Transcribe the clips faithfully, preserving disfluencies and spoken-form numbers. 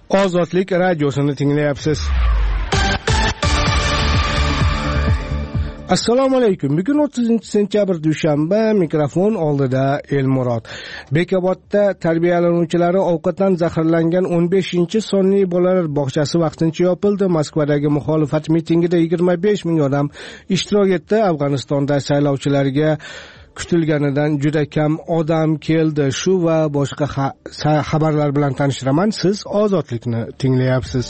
Ozodlik radiosini tinglayapsiz. Assalomu alaykum. Bugun o'ttizinchi sentyabr dushanba, mikrofon oldida Elmurod. Bekobodda tarbiyalanuvchilari ovqatdan zaharlangan o'n beshinchi sonli bolalar bog'chasi vaqtincha yopildi. Moskvadagi muxolifat mitingida yigirma besh ming odam ishtirok etdi. Afg'onistonda saylovchilarga kutilganidan juda kam odam keldi. Shu va boshqa xabarlar bilan tanishtiraman. Siz Ozodlikni tinglayapsiz.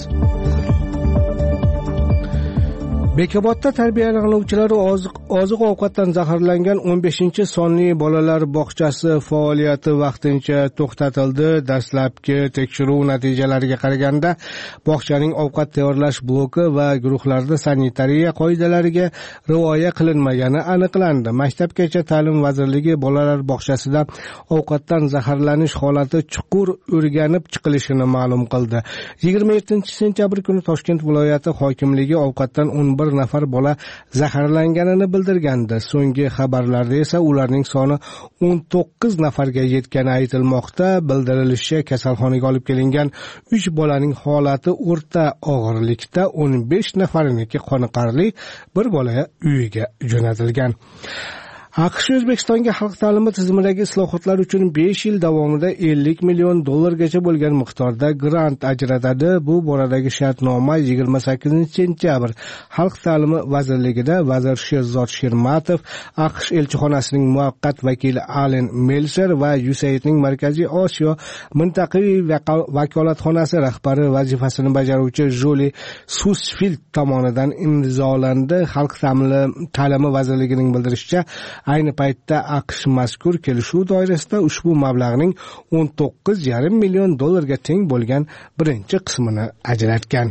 Bekobodda tarbiyalanuvchilari oziq ovqatdan zaharlangan o'n beshinchi sonli bolalar bog'chasi faoliyati vaqtincha to'xtatildi. Dastlabki tekshiruv natijalariga qaraganda bog'chaning ovqat tayyorlash bloki va guruhlarda sanitariya qoidalariga rioya qilinmagani aniqlandi. Maktabgacha ta'lim vazirligi bolalar bog'chasida ovqatdan zaharlanish holati chuqur o'rganib chiqilishini ma'lum qildi. yigirma yettinchi sentyabr kuni Toshkent viloyati hokimligi ovqatdan o'n bir nafar bola zaharlanganini bildirgandi. So'nggi xabarlarda esa ularning soni o'n to'qqiz nafarga yetgani aytilmoqda. Bildirilishicha, kasalxonaga olib kelingan uch bolaning holati o'rta og'irlikda, o'n besh nafariniki qoniqarli, bir bola uyiga jo'natilgan. AQSh O'zbekistonga xalq ta'limi tizimidagi islohotlar uchun besh yil davomida ellik million dollargacha bo'lgan miqdorda grant ajratadi. Bu boradagi shartnoma yigirma sakkizinchi sentyabr Xalq ta'limi vazirligida vazir Sherzod Shermatov, AQSh elchixonasining muvaqqat vakili Alen Melser va U S A I D'ning Markaziy Osiyo mintaqaviy vakolatxonasi rahbari vazifasini bajaruvchi Joli Susfield tomonidan imzolandi. Xalq ta'limi vazirligining bildirishicha, ayni paytda AQSh mazkur kelishuv doirasida ushbu mablag'ning o'n to'qqiz yarim million dollarga teng bo'lgan birinchi qismini ajratgan.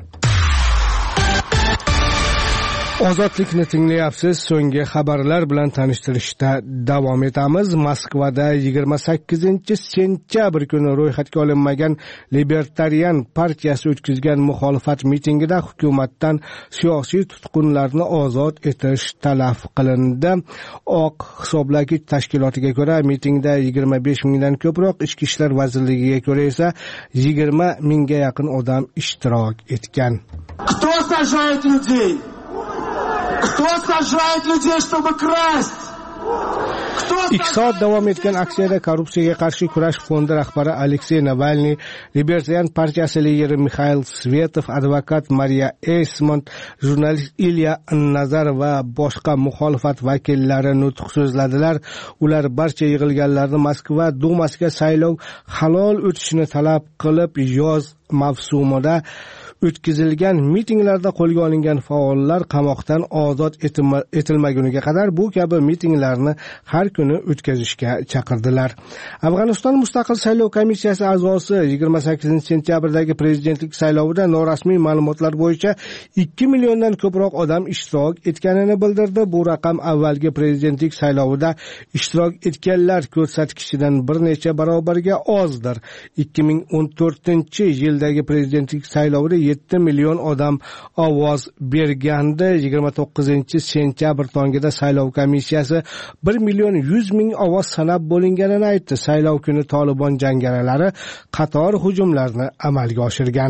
Ozodlikni tinglayapsiz. So'nggi xabarlar bilan tanishtirishda davom etamiz. Moskvada yigirma sakkizinchi sentyabr kuni ro'yxatga olinmagan Libertarian partiyasi o'tkazgan muxolifat mitingida hukumatdan siyosiy tutqunlarni ozod etish talab qilindi. Oq hisoblagich tashkilotiga ko'ra mitingda yigirma besh mingdan ko'proq, Ichki ishlar vazirligiga ko'ra esa yigirma mingga yaqin odam ishtirok etgan. Кто сажает людей? Кто сажает людей, чтобы красть? ikki soat davom etgan aksiyada korrupsiyaga qarshi kurash fondi rahbari Aleksey Navalniy, Libertarian partiyasi lideri Mikhail Svetov, advokat Mariya Esmont, jurnalist Ilya Nazar va boshqa muxolifat vakillari nutq so'zladilar. Ular barcha yig'ilganlarni Moskva dumasiga saylov halol o'tishini talab qilib, yoz mavsumida o'tkazilgan mitinglarda qo'lga olingan faollar qamoqdan ozod etilmaguniga qadar bu kabi mitinglarni har kuni o'tkazishga chaqirdilar. Afg'oniston mustaqil saylov komissiyasi a'zosi yigirma sakkizinchi sentyabrdagi prezidentlik saylovida norasmiy ma'lumotlar bo'yicha ikki milliondan ko'proq odam ishtirok etganini bildirdi. Bu raqam avvalgi prezidentlik saylovida ishtirok etganlar ko'rsatkichidan bir necha barobarga ozdir. ikki ming o'n to'rtinchi yildagi prezidentlik saylovida yetti million odam ovoz bergandi. yigirma to'qqizinchi sentyabr tongida saylov komissiyasi bir million yuz ming ovoz sanab bo'linganini aytdi. Saylov kuni Tolibon jangarilari qator hujumlarni amalga oshirgan.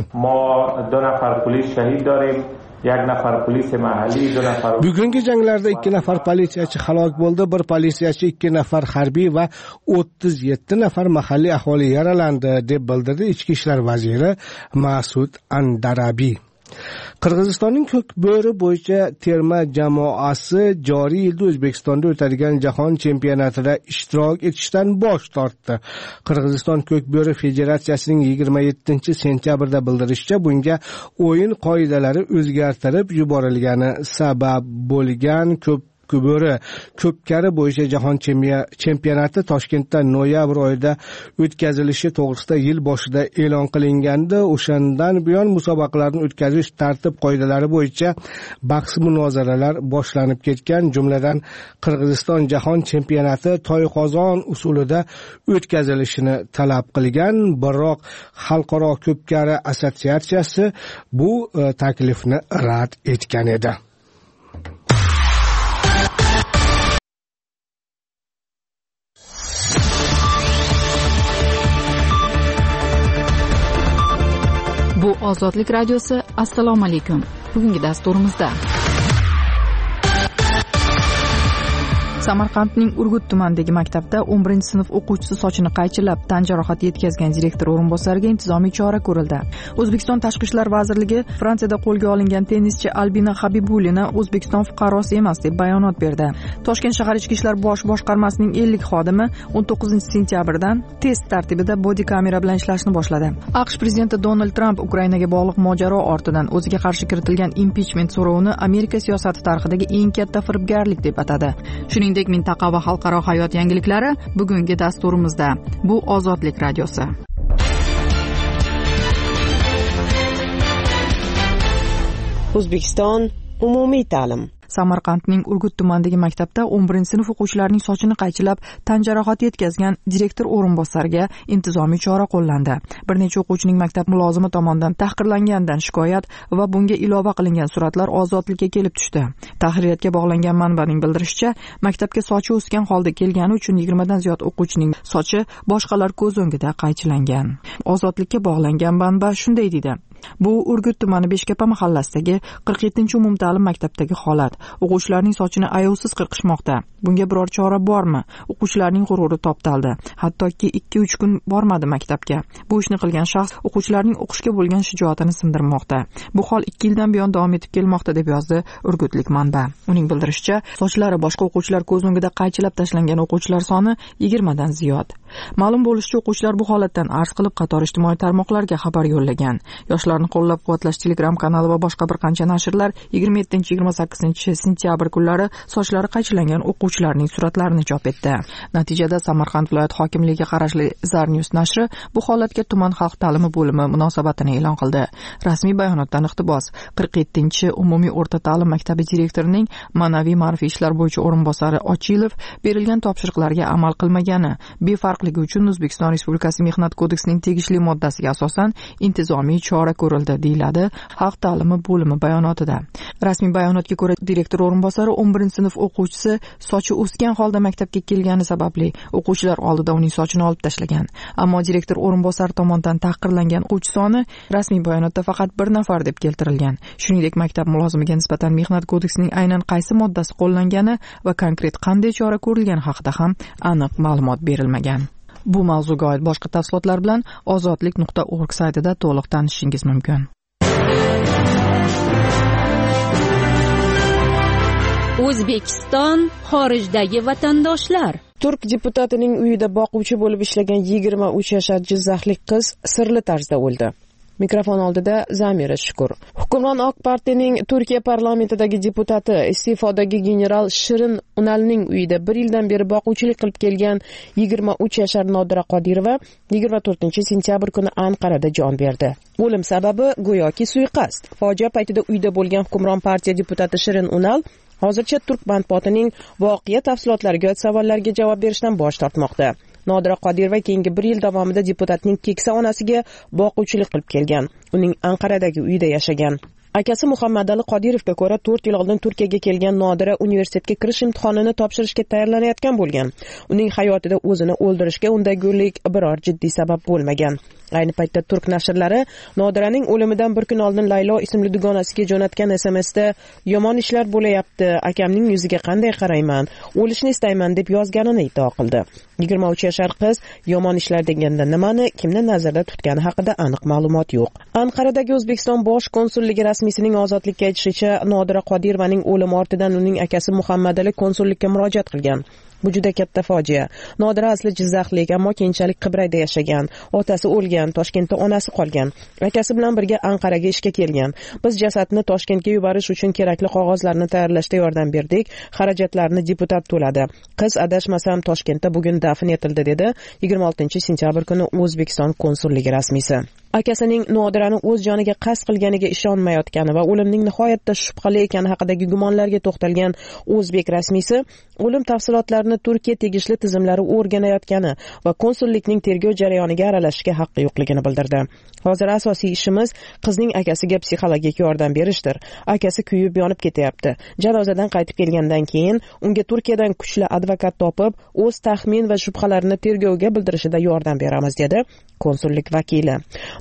Bugungi janglarda ikki nafar politsiyachi halok bo'ldi, bir politsiyachi, ikki nafar harbiy va o'ttiz yetti nafar mahalliy aholi yaralandi, deb bildirdi Ichki ishlar vaziri Masud Andarabi. Qirg'izistonning Ko'kbo'ri bo'yicha terma jamoasi joriy yilda O'zbekistonda o'tadigan jahon chempionatida ishtirok etishdan bosh tortdi. Qirg'iziston Ko'kbo'ri federatsiyasining yigirma yettinchi sentyabrda bildirishicha, bunga o'yin qoidalari o'zgartirib yuborilgani sabab bo'lgan. Ko'p Ko'kbo'ri ko'pkari bo'yicha jahon chempionati Toshkentda noyabr oyida o'tkazilishi to'g'risida yil boshida e'lon qilingandi. O'shandan buyon musobaqalarni o'tkazish tartib qoidalari bo'yicha bahs munozaralar boshlanib ketgan. Jumladan Qirg'iziston jahon chempionati to'y-qozon usulida o'tkazilishini talab qilgan, biroq Xalqaro ko'pkari assotsiatsiyasi bu taklifni rad etgan edi. Bu Ozodlik radiosi. Assalomu alaykum. Bugungi dasturimizda Samarqandning Urgut tumanidagi maktabda o'n birinchi sinf o'quvchisi sochini qaychilab tan jarohati yetkazgan direktor o'rinbosariga intizomiy chora ko'rildi. O'zbekiston Tashqi ishlar vazirligi Fransiyada qo'lga olingan tennischi Albina Habibulina O'zbekiston fuqarosi emas deb bayonot berdi. Toshkent shahar ichki ishlar bosh boshqarmasining ellik xodimi o'n to'qqizinchi sentyabrdan test tartibida bodi kamera bilan ishlashni boshladi. AQSh prezidenti Donald Tramp Ukrainaga bog'liq mojaro ortidan o'ziga qarshi kiritilgan impichment so'rovini Amerika siyosati tarixidagi eng katta firibgarlik deb atadi. Shuning mintaqa va xalqaro hayot yangiliklari bugungi dasturimizda. Bu Ozodlik radiosi. O'zbekiston umumiy ta'lim. Samarqandning Urgut tumanidagi maktabda o'n birinchi sinf o'quvchilarining sochini qaychilab tan jarohati yetkazgan direktor o'rinbosariga intizomiy chora qo'llandi. Bir necha o'quvchining maktab mulozimi tomonidan tahqirlanganidan shikoyat va bunga ilova qilingan suratlar Ozodlikka kelib tushdi. Tahririyatga bog'langan manbaning bildirishicha, maktabga sochi o'sgan holda kelgani uchun yigirmadan ziyod o'quvchining sochi boshqalar ko'z o'ngida qaychilangan. Ozodlikka bog'langan manba shunday deydi: Bu Urgut tumani Beshkapa mahallasidagi qirq yettinchi umumta'lim maktabdagi holat. O'quvchilarning sochini ayovsiz qirqishmoqda. Bunga biror chora bormi? O'quvchilarning g'ururi toptaldi. Hattoki ikki uch kun bormadi maktabga. Bu ishni qilgan shaxs o'quvchilarning o'qishga bo'lgan shijoatini sindirmoqda. Bu hol ikki yildan buyon davom etib kelmoqda deb yozdi urgutlik manba. Uning bildirishicha, sochlari boshqa o'quvchilar ko'z o'ngida qaychilab tashlangan o'quvchilar soni yigirmadan ziyod. Ma'lum bo'lishicha, o'quvchilar bu holatdan arz qilib qator ijtimoiy tarmoqlarga xabar yo'llagan. Yoshlarni qo'llab-quvvatlash Telegram kanali va boshqa bir qancha nashrlar yigirma yettinchi yigirma sakkizinchi sentyabr kunlari sochlari qaychilangan o'quvchilarning suratlarini chop etdi. Natijada Samarqand viloyat hokimligiga qarashli Zarnews nashri bu holatga tuman xalq ta'limi bo'limi munosabatini e'lon qildi. Rasmiy bayonotdan iqtibos: qirq yettinchi umumiy o'rta ta'lim maktabi direktorining ma'naviy ma'rifiy ishlar bo'yicha o'rinbosari Ochilov berilgan topshiriqlarga amal qilmagani, befarqligi uchun O'zbekiston Respublikasi Mehnat kodeksining tegishli moddasiga asosan intizomiy chora ko'rildi, deyiladi xalq ta'limi bo'limi bayonotida. Rasmiy bayonotga ko'ra, direktor o'rinbosari o'n birinchi sinf o'quvchisi sochi o'sgan holda maktabga kelgani sababli o'quvchilar oldida uning sochini olib tashlagan. Ammo direktor o'rinbosari tomonidan tahqirlangan o'quvchi soni rasmiy bayonotda faqat bir nafar deb keltirilgan. Shuningdek, maktab mulozimiga nisbatan Mehnat kodeksining aynan qaysi moddasi qo'llangani va konkret qanday chora ko'rilgani haqida ham aniq ma'lumot berilmagan. Bu mavzuga oid boshqa tafsilotlar bilan ozodlik nuqta org saytida to'liq tanishishingiz mumkin. O'zbekiston xorijdagi vatandoshlar. Turk deputatining uyida boquvchi bo'lib ishlagan yigirma uch yashar jizzaxlik qiz sirli tarzda o'ldi. Mikrofon oldida Zamira Shukur. Hukmron Oq partiyaning Turkiya parlamentidagi deputati, iste'fodagi general Shirin Unalning uyida bir yildan beri boquvchilik qilib kelgan yigirma uch yashar Nodira Qodirova yigirma to'rtinchi sentyabr kuni Anqarada jon berdi. O'lim sababi go'yoki suiqasd. Fojia paytida uyda bo'lgan hukmron partiya deputati Shirin Unal hozircha turk bandpotining voqea tafsilotlariga oid savollarga javob berishdan bosh tortmoqda. Nodira Qodirova keyingi bir yil davomida deputatning keksa onasiga boquvchilik qilib kelgan. Uning Anqaradagi uyida yashagan. Akasi Muhammadali Qodirovga ko'ra, to'rt yil oldin Turkiyaga kelgan Nodira universitetga kirish imtihonini topshirishga tayyorlanayotgan bo'lgan. Uning hayotida o'zini o'ldirishga undagulik biror jiddiy sabab bo'lmagan. Ayni paytda turk nashrlari Nodiraning o'limidan bir kun oldin Laylo ismli dugonasiga jo'natgan S M S'da yomon ishlar bo'layapti, akamning yuziga qanday qarayman, o'lishni istayman deb yozganini iddao qildi. yigirma uch yashar qiz yomon ishlar deganda nimani, kimni nazarda tutgani haqida aniq ma'lumot yo'q. Anqaradagi O'zbekiston bosh konsulligi rasmiysining ozodlikka aytishicha, Nodira Qodirovaning o'limi ortidan uning akasi Muhammadali konsullikka murojaat qilgan. Bu juda katta fojia. Nodira asli jizzaxlik, ammo keyinchalik Qibrayda yashagan. Otasi o'lgan, Toshkentda onasi qolgan. Akasi bilan birga Anqaraga ishga kelgan. Biz jasadni Toshkentga yuborish uchun kerakli qog'ozlarni tayyorlashda yordam berdik. Xarajatlarni deputat to'ladi. Qiz adashmasam Toshkentda bugun dafn etildi, dedi yigirma oltinchi sentyabr kuni O'zbekiston konsulligi rasmiysi. Akasining Nodirani o'z joniga qasd qilganiga ishonmayotgani va o'limning nihoyatda shubhali ekani haqidagi gumonlarga to'xtalgan o'zbek rasmiysi o'lim tafsilotlarini Turkiya tegishli tizimlari o'rganayotgani va konsullikning tergov jarayoniga aralashishga haqqi yo'qligini bildirdi. Hozir asosiy ishimiz qizning akasiga psixologik yordam berishdir. Akasi kuyib yonib ketyapti. Janozadan qaytib kelgandan keyin unga Turkiyadan kuchli advokat topib, o'z taxmin va shubhalarini tergovga bildirishida yordam beramiz, dedi konsullik vakili.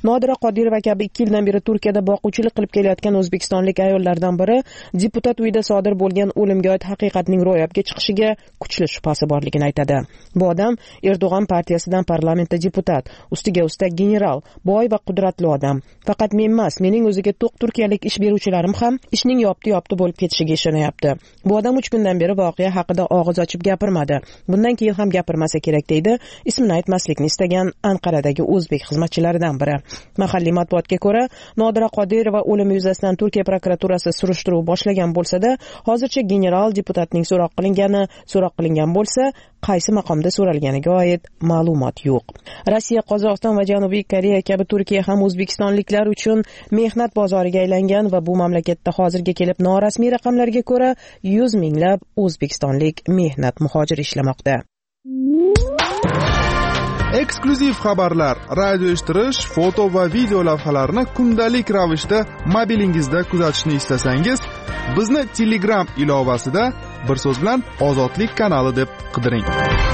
Nodira Qodirova kabi ikki yildan beri Turkiyada boquvchilik qilib kelayotgan o'zbekistonlik ayollardan biri deputat uyida sodir bo'lgan o'limga oid haqiqatning ro'yobga chiqishiga kuchli shubhasi borligini aytadi. Bu odam Erdo'g'an partiyasidan parlamentda deputat, ustiga ustak general, boy va qudratli odam. Faqat men emas, mening o'ziga to'q turkiyalik ish beruvchilarim ham ishning yopti-yopti bo'lib ketishiga ishonyapti. Bu odam uch kundan beri voqea haqida og'iz ochib gapirmadi. Bundan keyin ham gapirmasa kerak deydi ismini aytmaslikni istagan Anqaradagi o'zbek xizmatchilaridan biri. Mahalliy matbuotga ko'ra, Nodira Qodirova o'limi yuzasidan Turkiya prokuraturasi surishtiruv boshlagan bo'lsa-da, hozircha general deputatning so'roq qilingani, so'roq qilingan bo'lsa, qaysi maqomda so'ralganiga oid ma'lumot yo'q. Rossiya, Qozog'iston va Janubiy Koreya kabi Turkiya ham o'zbekistonliklar uchun mehnat bozoriga aylangan va bu mamlakatda hozirga kelib norasmiy raqamlarga ko'ra yuz minglab o'zbekistonlik mehnat muhojiri ishlamoqda. Eksklyuziv xabarlar, radio eshittirish, foto va video lavhalarni kundalik ravishda mobilingizda kuzatishni istasangiz, bizni Telegram ilovasida bir so'z bilan Ozodlik kanali deb qidiring.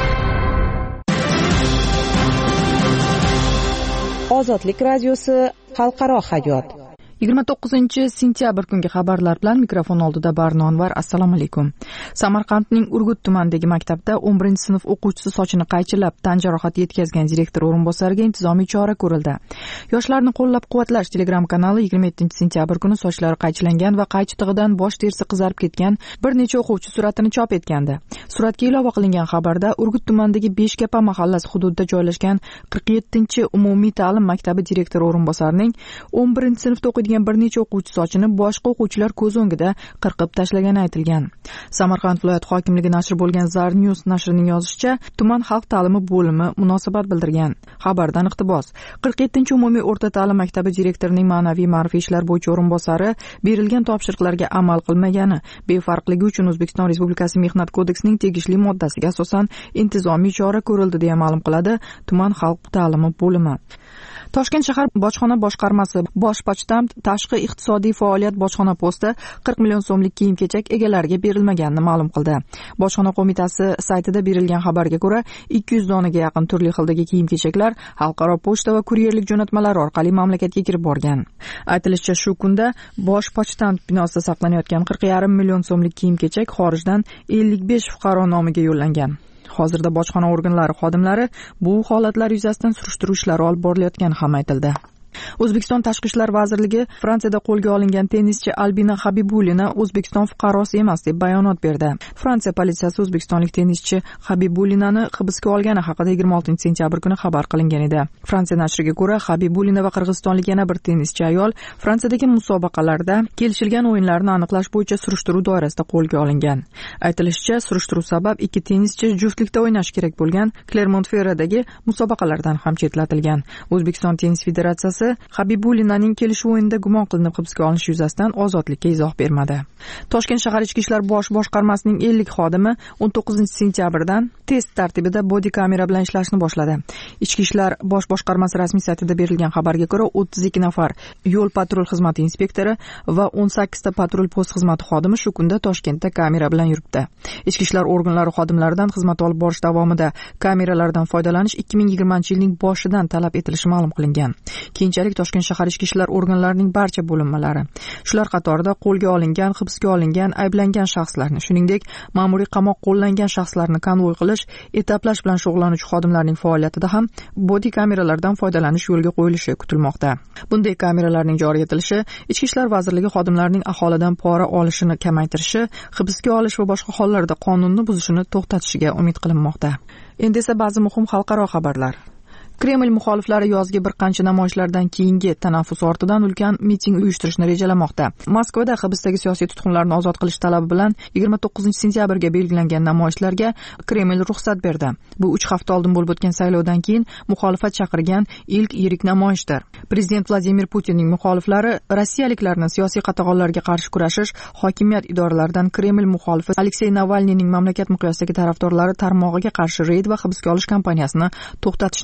Ozodlik radiosi xalqaro hayot. yigirma to'qqizinchi sentyabr kungi xabarlar bilan mikrofon oldida Barno Anvar. Assalomu alaykum. Samarqandning Urgut tumanidagi maktabda o'n birinchi sinf o'quvchisi sochini qaychilab tan jarohati yetkazgan direktor o'rinbosariga intizomiy chora ko'rildi. Yoshlarni qo'llab-quvvatlash Telegram kanali yigirma yettinchi sentyabr kuni sochlari qaychilangan va qaychi tig'idan bosh terisi qizarib ketgan bir necha o'quvchi suratini chop etgandi. Suratga ilova qilingan xabarda Urgut tumanidagi Beshkapa mahallasi hududida joylashgan qirq yettinchi umumiy ta'lim maktabi direktor o'rinbosarining o'n birinchi sinfda o'qiydigan bir necha o'quvchi sochini boshqa o'quvchilar ko'z o'ngida qirqib tashlagani aytilgan. Samarqand viloyat hokimligi nashri bo'lgan Zar News nashrining yozishicha, tuman xalq ta'limi bo'limi munosabat bildirgan. Xabardan iqtibos: qirq yettinchi umumiy o'rta ta'lim maktabi direktorining ma'naviy ma'rifiy ishlar bo'yicha o'rinbosari berilgan topshiriqlarga amal qilmagani, befarqligi uchun O'zbekiston Respublikasi Mehnat kodeksining tegishli moddasiga asosan intizomiy chora ko'rildi deya ma'lum qiladi tuman xalq ta'limi bo'limi. Toshkent shahar bojxona boshqarmasi bosh pochtam tashqi iqtisodiy faoliyat bojxona posti qirq million so'mlik kiyim-kechak egalariga berilmaganini ma'lum qildi. Bojxona qo'mitasi saytida berilgan xabarga ko'ra, ikki yuz donaga yaqin turli xildagi kiyim-kechaklar xalqaro pochta va kuryerlik jo'natmalari orqali mamlakatga kirib borgan. Aytilishicha, shu kunda bosh pochtam binosida saqlanayotgan qirq yarim million so'mlik kiyim-kechak xorijdan ellik besh fuqaro nomiga yo'llangan. Hozirda bojxona organlari xodimlari bu holatlar yuzasidan surishtiruv ishlari olib borilayotgani ham aytildi. O'zbekiston Tashqi ishlar vazirligi Fransiyada qo'lga olingan tennischi Albina Habibulina O'zbekiston fuqarosi emas deb bayonot berdi. Fransiya politsiyasi o'zbekistonlik tennischi Habibulinani hibsga olgani haqida yigirma oltinchi sentyabr kuni xabar qilingan edi. Fransiya nashriga ko'ra, Habibulina va qirg'izistonlik yana bir tennischi ayol Fransiyadagi musobaqalarda kelishilgan o'yinlarni aniqlash bo'yicha surishtiruv doirasida qo'lga olingan. Aytilishicha, surishtiruv sabab ikki tennischi juftlikda o'ynash kerak bo'lgan Clermont-Ferrandagi musobaqalardan ham chetlatilgan. O'zbekiston tennis federatsiyasi Habibulinaning kelishuv o'yinida gumon qilinib hibsga olinishi yuzasidan ozodlikka izoh bermadi. Toshkent shahar ichki ishlar bosh boshqarmasining ellik xodimi o'n to'qqizinchi sentyabrdan test tartibida bodi kamera bilan ishlashni boshladi. Ichki ishlar bosh boshqarmasi rasmiy saytida berilgan xabarga ko'ra, o'ttiz ikki nafar yo'l patrul xizmati inspektori va o'n sakkizta patrul post xizmati xodimi shu kunda Toshkentda kamera bilan yuribdi. Ichki ishlar organlari xodimlaridan xizmat olib borish davomida kameralardan foydalanish ikki ming yigirmanchi yilning boshidan talab etilishi ma'lum qilingan. Keyinchalik Toshkent shahar ichki ishlar organlarining barcha bo'linmalari, shular qatorida qo'lga olingan, hibsga olingan, ayblangan shaxslarni, shuningdek, ma'muriy qamoq qo'llangan shaxslarni konvoy qilish, etaplash bilan shug'ullanuvchi xodimlarning faoliyatida ham bodi kameralardan foydalanish yo'lga qo'yilishi kutilmoqda. Bunday kameralarning joriy etilishi Ichki ishlar vazirligi xodimlarining aholidan pora olishini kamaytirishi, hibsga olish va boshqa hollarda qonunni buzishini to'xtatishiga umid qilinmoqda. Endi esa ba'zi muhim xalqaro xabarlar. Kreml muxoliflari yozgi bir qancha namoyishlardan keyingi tanaffus ortidan ulkan miting uyushtirishni rejalamoqda. Moskvada hibsdagi siyosiy tutqunlarni ozod qilish talabi bilan yigirma to'qqizinchi sentyabrga belgilangan namoyishlarga Kreml ruxsat berdi. Bu uch hafta oldin bo'lib o'tgan saylovdan keyin muxolifat chaqirgan ilk yirik namoyishdir. Prezident Vladimir Putinning muxoliflari rossiyaliklarni siyosiy qatag'onlarga qarshi kurashish hokimiyat idoralaridan Kreml muxolifi Aleksey Navalniyning mamlakat miqyosidagi tarafdorlari tarmog'iga qarshi reyd va hibsga olish kampaniyasini to'xtatishni talab qilmoqda.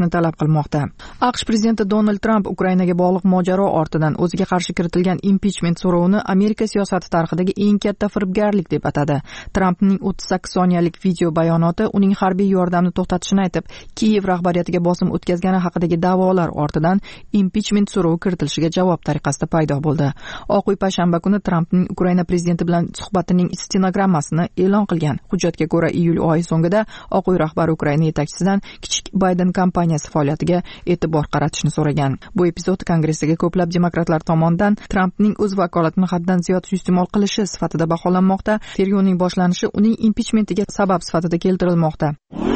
qilmoqda. AQSh prezidenti Donald Tramp Ukrainaga bog'liq mojaro ortidan o'ziga qarshi kiritilgan impichment so'rovini Amerika siyosati tarixidagi eng katta firibgarlik deb atadi. Trampning o'ttiz sakkiz soniyalik video bayonoti uning harbiy yordamni to'xtatishini aytib, Kiyev rahbariyatiga bosim o'tkazgani haqidagi da'volar ortidan impichment so'rovi kiritilishiga javob tariqasida paydo bo'ldi. Oq uy payshanba kuni Trampning Ukraina prezidenti bilan suhbatining stenogrammasini e'lon qilgan. Hujjatga ko'ra, iyul oyi so'ngida Oq uy rahbari Ukraina yetakchisidan kichik Biden kampaniyasi faoliyatiga e'tibor qaratishni so'ragan. Bu epizod Kongressdagi ko'plab demokratlar tomonidan Trampning o'z vakolatini haddan ziyod suiiste'mol qilishi sifatida baholanmoqda. Tergovning boshlanishi uning impichmentiga sabab sifatida keltirilmoqda.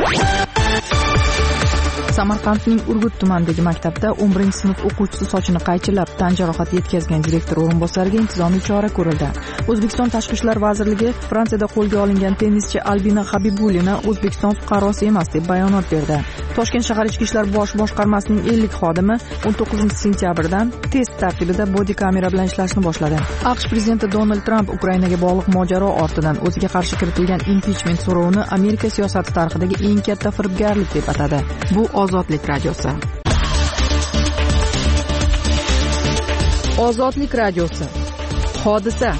Samarqandning Urgut tumanidagi maktabda o'n birinchi sinf o'quvchisi sochini qaychilab tan jarohati yetkazgan direktor o'rinbosariga intizomiy chora ko'rildi. O'zbekiston Tashqi ishlar vazirligi Fransiyada qo'lga olingan tennischi Albina Habibulina O'zbekiston fuqarosi emas deb bayonot berdi. Toshkent shahar ichki ishlar bosh boshqarmasining ellik xodimi o'n to'qqizinchi sentyabrdan test tartibida bodi kamera bilan ishlashni boshladi. AQSh prezidenti Donald Tramp Ukrainaga bog'liq mojaro ortidan o'ziga qarshi kiritilgan impichment so'rovini Amerika siyosati tarixidagi eng katta firibgarlik deb atadi. Bu Ozodlik radiosi. Ozodlik radiosi. Hodisa.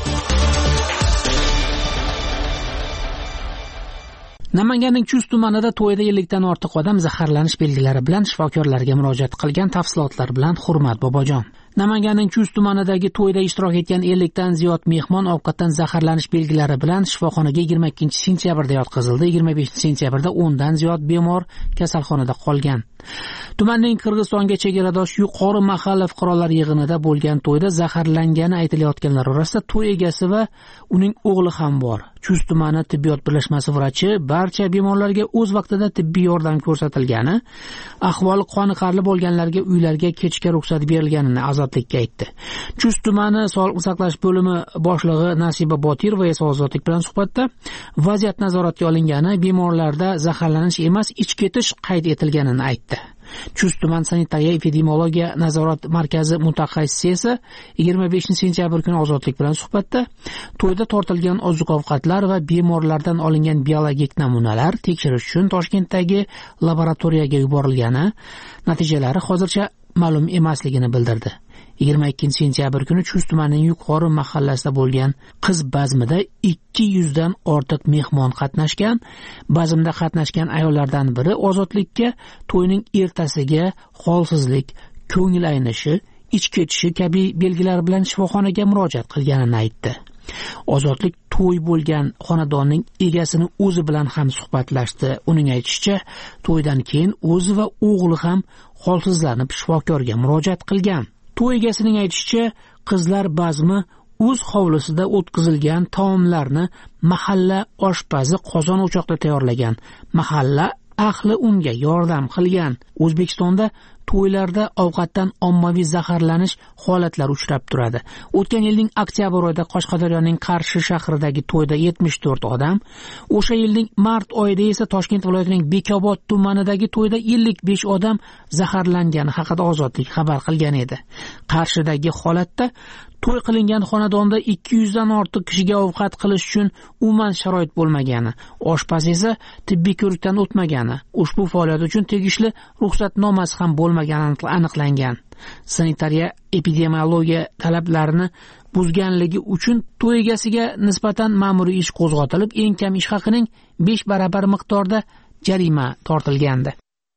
Namanganning Chust tumanida to'yda ellikdan ortiq odam zaharlanish belgilari bilan shifokorlarga murojaat qilgan. Tafsilotlar bilan Hurmat Bobojon. Namanganning Chust tumanidagi to'yda ishtirok etgan ellikdan ziyod mehmon ovqatdan zaharlanish belgilari bilan shifoxonaga yigirma ikkinchi sentyabrda yotqizildi. yigirma beshinchi sentyabrda o'ndan ziyod bemor kasalxonada qolgan. Tumanning Qirg'izistonga chegaradosh yuqori mahalla fuqarolar yig'inida bo'lgan to'yda zaharlangani aytilayotganlar orasida to'y egasi va uning o'g'li ham bor. Chust tumani tibbiyot birlashmasi vrachi barcha bemorlarga o'z vaqtida tibbiy yordam ko'rsatilgani, ahvoli qoniqarli bo'lganlarga uylarga ketishga ruxsat berilganini Ozodlikka aytdi. Chust tumani sog'liqni saqlash bo'limi boshlig'i Nasiba Botirova esa Ozodlik bilan suhbatda vaziyat nazoratga olingani, bemorlarda zaharlanish emas, ich ketish qayd etilganini aytdi. Chust tuman sanitariya epidemiologiya nazorat markazi mutaxassisi esa yigirma beshinchi sentyabr kuni Ozodlik bilan suhbatda to'yda tortilgan oziq-ovqatlar va bemorlardan olingan biologik namunalar tekshirish uchun Toshkentdagi laboratoriyaga yuborilgani, natijalari hozircha ma'lum emasligini bildirdi. yigirma ikkinchi sentyabr kuni Chust tumanining yuqori mahallasida bo'lgan qiz bazmida ikki yuzdan ortiq mehmon qatnashgan. Bazmda qatnashgan ayollardan biri Ozodlikka to'yning ertasiga holsizlik, ko'ngil aynishi, ich ketishi kabi belgilar bilan shifoxonaga murojaat qilganini aytdi. Ozodlik to'y bo'lgan xonadonning egasini o'zi bilan ham suhbatlashdi. Uning aytishicha, to'ydan keyin o'zi va o'g'li ham holsizlanib shifokorga murojaat qilgan. To'y egasining aytishicha, qizlar bazmi o'z hovlisida o'tkazilgan taomlarni mahalla oshpazi qozon o'choqda tayyorlagan. Mahalla ahli unga yordam qilgan. O'zbekistonda to'ylarda ovqatdan ommaviy zaharlanish holatlari uchrab turadi. O'tgan yilning oktyabr oyida Qashqadaryoning Qarshi shahridagi to'yda yetmish to'rt odam, o'sha yilning mart oyida esa Toshkent viloyatining Bekobod tumanidagi to'yda ellik besh odam zaharlangani haqida Ozodlik xabar qilgan edi. Qarshidagi holatda to'y qilingan xonadonda ikki yuzdan ortiq kishiga ovqat qilish uchun umuman sharoit bo'lmagani, oshpaz esa tibbiy ko'rikdan o'tmagani, ushbu faoliyat uchun tegishli ruxsatnomasi ham bo'lmagani aniqlangan. Sanitariya epidemiologiya talablarini buzganligi uchun to'y egasiga nisbatan ma'muriy ish qo'zg'atilib, eng kam ish haqining besh barabar miqdorda jarima tortilgandi.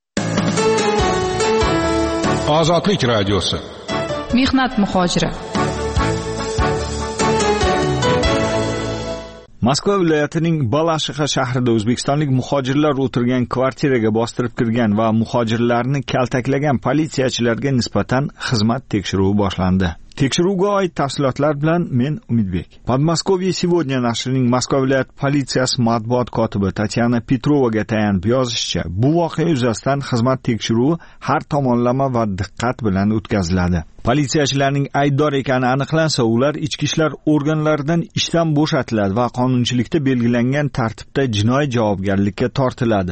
Ozodlik radiosi. Mehnat muhojiri. Moskva viloyatining Balashixha shahrida o'zbekistonlik muhojirlar o'tirgan kvartiraga bostirib kirgan va muhojirlarni kaltaklagan politsiyachilarga nisbatan xizmat tekshiruvi boshlandi. Tekshiruvga oid tafsilotlar bilan men Umidbek. Podmoskvye сегодня nashrining Moskva viloyat politsiyasi matbuot kotibi Tatyana Petrovaga tayanib yozishicha, bu voqea yuzasidan xizmat tekshiruvi har tomonlama va diqqat bilan o'tkaziladi. Politsiyachilarning aybdor ekani aniqlansa, ular ichki ishlar organlaridan ishdan bo'shatiladi va qonunchilikda belgilangan tartibda jinoiy javobgarlikka tortiladi.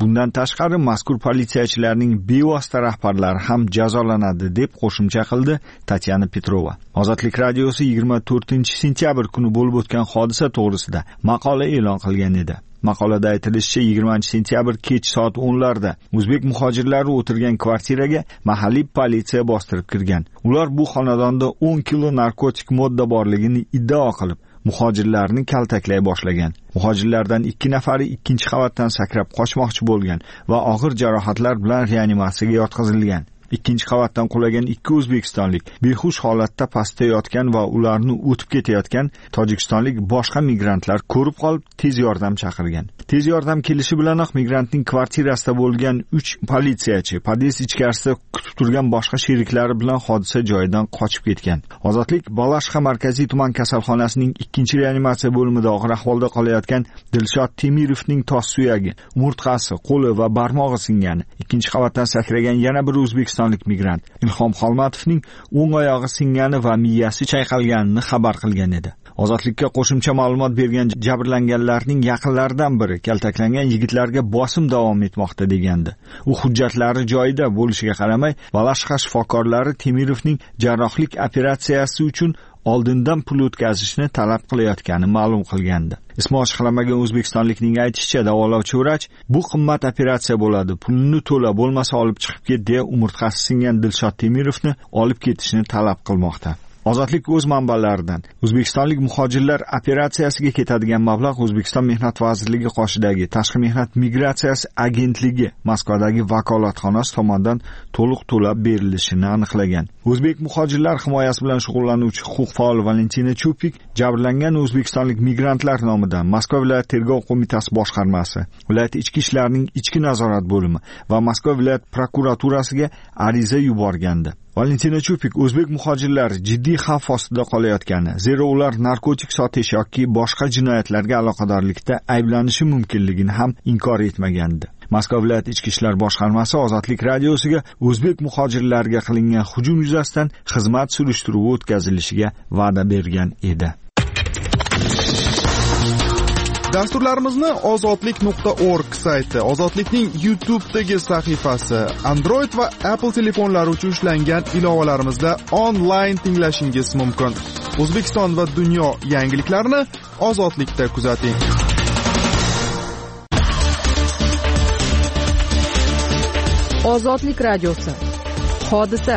Bundan tashqari mazkur politsiyachilarning bevosita rahbarlari ham jazolanadi deb qo'shimcha qildi Tatyana Petrova. Ozodlik radiosi yigirma to'rtinchi sentyabr kuni bo'lib o'tgan hodisa to'g'risida maqola e'lon qilgan edi. Maqolada aytilishicha, yigirmanchi sentyabr kech soat o'nlarda o'zbek muhojirlari o'tirgan kvartiraga mahalliy politsiya bostirib kirgan. Ular bu xonadonda o'n kilo narkotik modda borligini iddao qilib, muhojirlarni kaltaklay boshlagan. Muhojirlardan ikki nafari ikkinchi qavatdan sakrab qochmoqchi bo'lgan va og'ir jarohatlar bilan reanimatsiyaga yotqizilgan. Ikkinchi qavatdan qulagan ikki o'zbekistonlik behush holatda pastda yotgan va ularni o'tib ketayotgan tojikistonlik boshqa migrantlar ko'rib qolib tez yordam chaqirgan. Tez yordam kelishi bilanoq migrantning kvartirasida bo'lgan uch politsiyachi pod'ezd ichkarisida kutib turgan boshqa sheriklari bilan hodisa joyidan qochib ketgan. Ozodlik Balashxa markaziy tuman kasalxonasining ikkinchi reanimatsiya bo'limida og'ir ahvolda qolayotgan Dilshod Temirovning tos suyagi, umurtqasi, qo'li va barmog'i singani. Ikkinchi qavatdan sakragan yana bir o'zbekistonlik migrant Ilhom Xolmatovning o'ng oyog'i singani va miyasi chayqalganini xabar qilgan edi. Ozodlikka qo'shimcha ma'lumot bergan jabrlanganlarning yaqinlaridan biri kaltaklangan yigitlarga bosim davom etmoqda degandi. U hujjatlari joyida bo'lishiga qaramay, Balashxa shifokorlari Temirovning jarrohlik operatsiyasi uchun oldindan pul o'tkazishni talab qilayotganini ma'lum qilgandi. Ismi oshxalamagan o'zbekistonlikning aytishicha, davolovchi vrach bu qimmat operatsiya bo'ladi, pulni to'la, bo'lmasa olib chiqib ket deya umurtqasi singan Dilshod Temirovni olib ketishni talab qilmoqda. Ozodlik o'z manbalaridan o'zbekistonlik muhojirlar operatsiyasiga ketadigan mablag' O'zbekiston Mehnat vazirligi qoshidagi Tashqi mehnat migratsiyasi agentligi Moskvadagi vakolatxonasi tomonidan to'liq to'lab berilishini aniqlagan. O'zbek muhojirlar himoyasi bilan shug'ullanuvchi huquq faoli Valentina Chupik jabrlangan o'zbekistonlik migrantlar nomidan Moskva viloyat tergov qo'mitasi boshqarmasi, viloyat ichki ishlarning ichki nazorat bo'limi va Moskva viloyat prokuraturasiga ariza yuborgandi. Valentina Chupik o'zbek muhojirlari jiddiy xavf ostida qolayotgani, zero ular narkotik sotish yoki boshqa jinoyatlarga aloqadorlikda ayblanishi mumkinligini ham inkor etmagandi. Moskva viloyat ichki ishlar boshqarmasi Ozodlik radiosiga o'zbek muhojirlarga qilingan hujum yuzasidan xizmat surishtiruvi o'tkazilishiga va'da bergan edi. Dasturlarimizni ozodlik nuqta org sayti, Ozodlikning YouTube'dagi sahifasi, Android va Apple telefonlari uchun ishlangan ilovalarimizda onlayn tinglashingiz mumkin. O'zbekiston va dunyo yangiliklarini Ozodlikda kuzating. Ozodlik radiosi. Hodisa.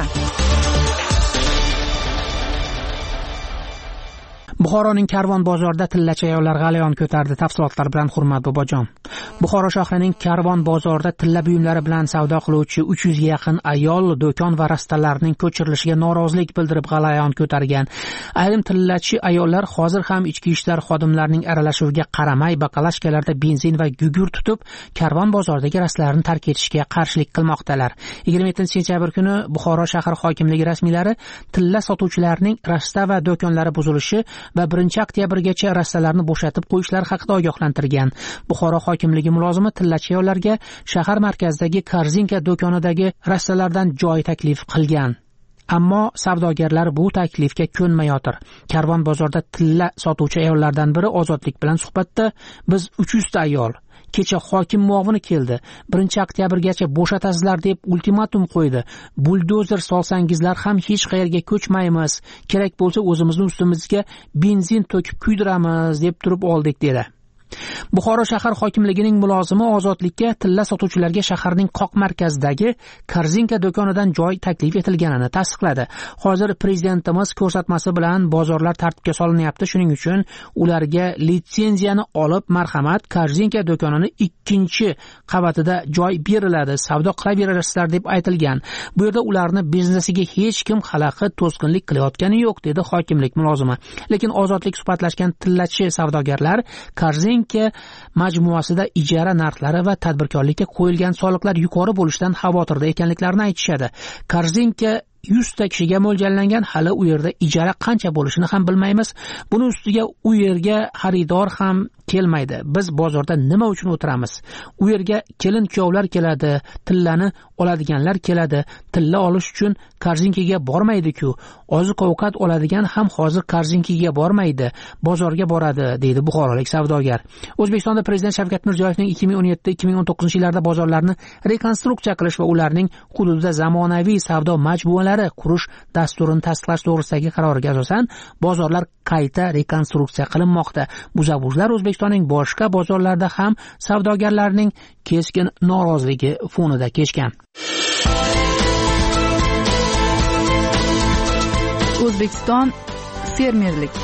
Buxoroning Karvon bozorida tillachi ayollar g'alayon ko'tardi. Tafsilotlar bilan Hurmat Bobojon. Buxoro shahrining Karvon bozorida tilla buyumlari bilan savdo qiluvchi uch yuz ga yaqin ayol do'kon va rastalarning ko'chirilishiga norozilik bildirib g'alayon ko'targan. Ayrim tillachi ayollar hozir ham ichki ishlar xodimlarining aralashuviga qaramay bakalashkalarda benzin va gugur tutib, Karvon bozoridagi rastalarni tark etishga qarshilik qilmoqdalar. yigirma yettinchi sentyabr kuni Buxoro shahar hokimligi rasmiylari tilla sotuvchilarning rasta va do'konlari buzilishi va birinchi oktyabrgacha rastalarni bo'shatib qo'yishlari haqida ogohlantirgan. Buxoro hokimligi mulozimi tillachi ayollarga shahar markazidagi Korzinka do'konidagi rastalardan joy taklif qilgan. Ammo savdogarlar bu taklifga ko'nmayotir. Karvon bozorida tilla sotuvchi ayollardan biri Ozodlik bilan suhbatda biz uch yuz ta ayol kecha hokim muovini keldi. birinchi oktyabrgacha bo'shatasizlar deb ultimatum qo'ydi. Buldozer solsangizlar ham hech qayerga ko'chmaymiz. Kerak bo'lsa o'zimizni ustimizga benzin to'kib kuydiramiz deb turib oldik dedi. Buxoro shahar hokimligining mulozimi Ozodlikka tilla sotuvchilarga shaharning qoq markazidagi Korzinka do'konidan joy taklif etilganini tasdiqladi. Hozir prezidentimiz ko'rsatmasi bilan bozorlar tartibga solinyapti. Shuning uchun ularga litsenziyani olib, marhamat, Korzinka do'konini ikkinchi qavatida joy beriladi, savdo qilaverasizlar deb aytilgan. Bu yerda ularni biznesiga hech kim xalaqit, to'sqinlik qilayotgani yo'q dedi hokimlik mulozimi. Lekin Ozodlik suhbatlashgan tillachi savdogarlar Korzinka majmuasida ijara narxlari va tadbirkorlikka qo'yilgan soliqlar yuqori bo'lishidan xavotirda ekanliklarini aytishadi. Korzinka yuzta kishiga mo'ljallangan, hali u yerda ijara qancha bo'lishini ham bilmaymiz. Buni ustiga u yerga xaridor ham kelmaydi. Biz bozorda nima uchun o'tiramiz? U yerga kelin kuyovlar keladi, tillani oladiganlar keladi. Tilla olish uchun Korzinkiga bormaydi-ku. Oziq-ovqat oladigan ham hozir Korzinkiga bormaydi, bozorga boradi, deydi buxorolik savdogar. O'zbekistonda Prezident Shavkat Mirziyoyevning ikki ming o'n yetti ikki ming o'n to'qqizinchi yillarda bozorlarni rekonstruksiya qilish va ularning hududida zamonaviy savdo majmualari qurish dasturini tasdiqlash to'g'risidagi qaroriga asosan bozorlar qayta rekonstruksiya qilinmoqda. Buzabuzlar O'zbekistonning boshqa bozorlarida ham savdogarlarning keskin noroziligi fonida kechgan. O'zbekiston fermerlik.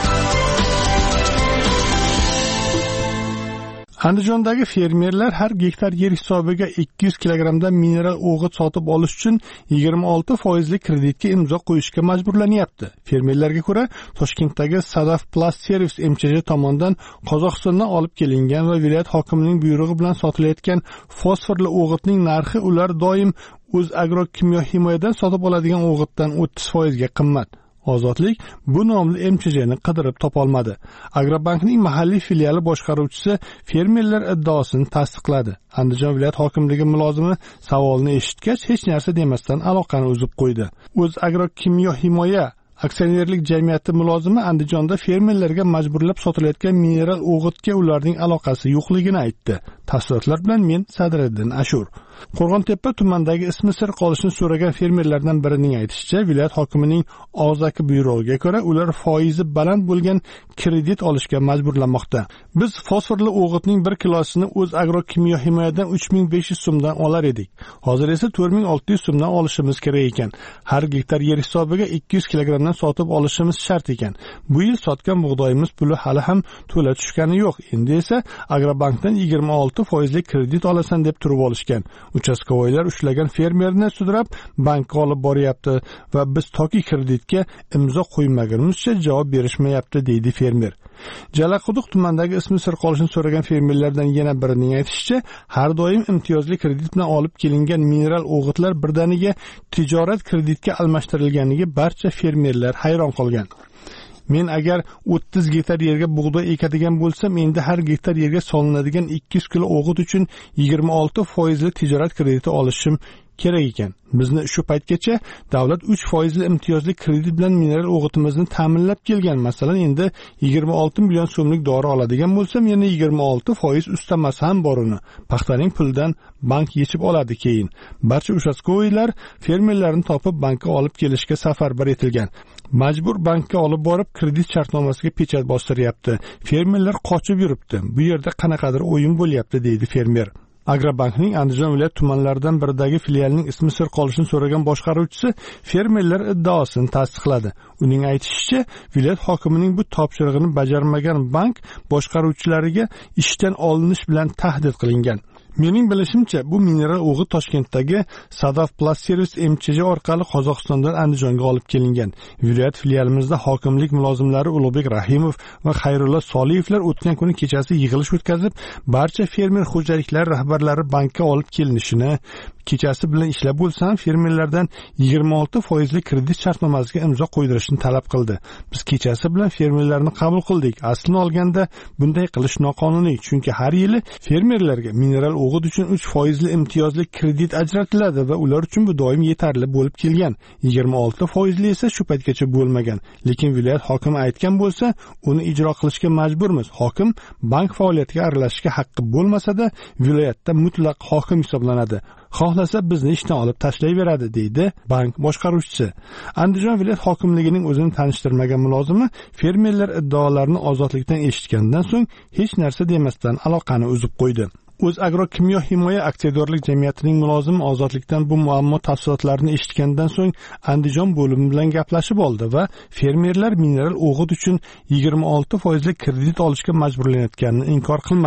Andijondagi fermerlar har gektar yer hisobiga ikki yuz kilogrammdan mineral o'g'it sotib olish uchun yigirma olti foizli kreditga imzo qo'yishga majburlanyapti. Fermerlarga ko'ra, Toshkentdagi Sadaf Plus Service M C J tomonidan Qozog'istondan olib kelingan va viloyat hokimining buyrug'i bilan sotilayotgan fosforli o'g'itning narxi ular doim o'z agrokimyo himoyadan sotib oladigan o'g'itdan o'ttiz foizga qimmat. Ozodlik bu nomli M C J'ni qidirib topolmadi. Agrobankning mahalliy filiali boshqaruvchisi fermerlar iddaosini tasdiqladi. Andijon viloyat hokimligi mulozimi savolni eshitgach hech narsa demasdan aloqani uzib qo'ydi. O'z agrokimyo himoya aksionerlik jamiyati mulozimi Andijonda fermerlarga majburlab sotilayotgan mineral o'g'itga ularning aloqasi yo'qligini aytdi. Tafsilotlar bilan men Sadriddin Ashur. Qo'rg'ontepa tumanidagi ismi sir qolishini so'ragan fermerlardan birining aytishicha, viloyat hokimining og'zaki buyrug'iga ko'ra ular foizi baland bo'lgan kredit olishga majburlanmoqda. Biz fosforli o'g'itning bir kilosini o'z agrokimyo himoyadan uch ming besh yuz so'mdan olar edik. Hozir esa to'rt ming olti yuz so'mdan olishimiz kerak ekan. Har gektar yer hisobiga ikki yuz kilogrammdan sotib olishimiz shart ekan. Bu yil sotgan bug'doyimiz puli hali ham to'la tushgani yo'q. Endi esa Agrobankdan yigirma olti foizli kredit olasan deb turib olishgan. Uchastkovoylar ushlagan fermerni sudrab bankka olib boryapti va biz toki kreditga imzo qo'ymagunimizcha javob berishmayapti, deydi fermer. Jalaquduq tumanidagi ismi sir qolishini so'ragan fermerlardan yana birining aytishicha, har doim imtiyozli kredit bilan olib kelingan mineral o'g'itlar birdaniga tijorat kreditga almashtirilganiga barcha fermerlar hayron qolgan. Men agar o'ttiz gektar yerga bug'doy ekadigan bo'lsam, endi har gektar yerga solinadigan ikki yuz kilo o'g'it uchun yigirma olti foizli tijorat krediti olishim kerak ekan. Bizni shu paytgacha davlat uch foizli imtiyozli kredit bilan mineral o'g'itimizni ta'minlab kelgan. Masalan, endi yigirma olti million so'mlik dori oladigan bo'lsam, yana yigirma olti foiz ustamasi ham bor uni. Paxtaning pulidan bank yechib oladi keyin. Barcha uchastkovoylar fermerlarni topib bankka olib kelishga safarbar etilgan. Majbur bankka olib borib kredit shartnomasiga pechat bostiryapti. Fermerlar qochib yuribdi. Bu yerda qanaqadir o'yin bo'lyapti, deydi fermer. Agrobankning Andijon viloyat tumanlaridan biridagi filialining ismi sir qolishini so'ragan boshqaruvchisi fermerlar iddaosini tasdiqladi. Uning aytishicha, viloyat hokimining bu topshirig'ini bajarmagan bank boshqaruvchilariga ishdan olinish bilan tahdid qilingan. Mening bilishimcha, bu mineral o'g'it Toshkentdagi Sadaf Plus Service M C J orqali Qozog'istondan Andijonga olib kelingan. Viloyat filialimizda hokimlik mulozimlari Ulug'bek Rahimov va Xayrullo Soliyevlar o'tgan kuni kechasi yig'ilish o'tkazib, barcha fermer xo'jaliklari rahbarlari bankka olib kelinishini, kechasi bilan ishlab bo'lsa ham fermerlardan yigirma olti foizli kredit shartnomasiga imzo qo'ydirishni talab qildi. Biz kechasi bilan fermerlarni qabul qildik. Aslini olganda bunday qilish noqonuniy, chunki har yili fermerlarga mineral o'g'it uchun uch foizli imtiyozli kredit ajratiladi va ular uchun bu doim yetarli bo'lib kelgan. yigirma olti foizli esa shu paytgacha bo'lmagan. Lekin viloyat hokimi aytgan bo'lsa, uni ijro qilishga majburmiz. Hokim bank faoliyatiga aralashishga haqqi bo'lmasa-da, viloyatda mutlaq hokim hisoblanadi. Xohlasa bizni ishdan olib tashlayveradi, deydi bank boshqaruvchisi. Andijon viloyat hokimligining o'zini tanishtirmagan mulozimi fermerlar iddaolarini ozodlikdan eshitgandan so'ng hech narsa demasdan aloqani uzib qo'ydi. O'z agrokimyo himoya aksiyadorlik jamiyatining mulozimi ozodlikdan bu muammo tafsilotlarini eshitgandan so'ng Andijon bo'limi bilan gaplashib oldi va fermerlar mineral o'g'it uchun yigirma olti foizli kredit olishga majburlanayotganini inkor qilmadi.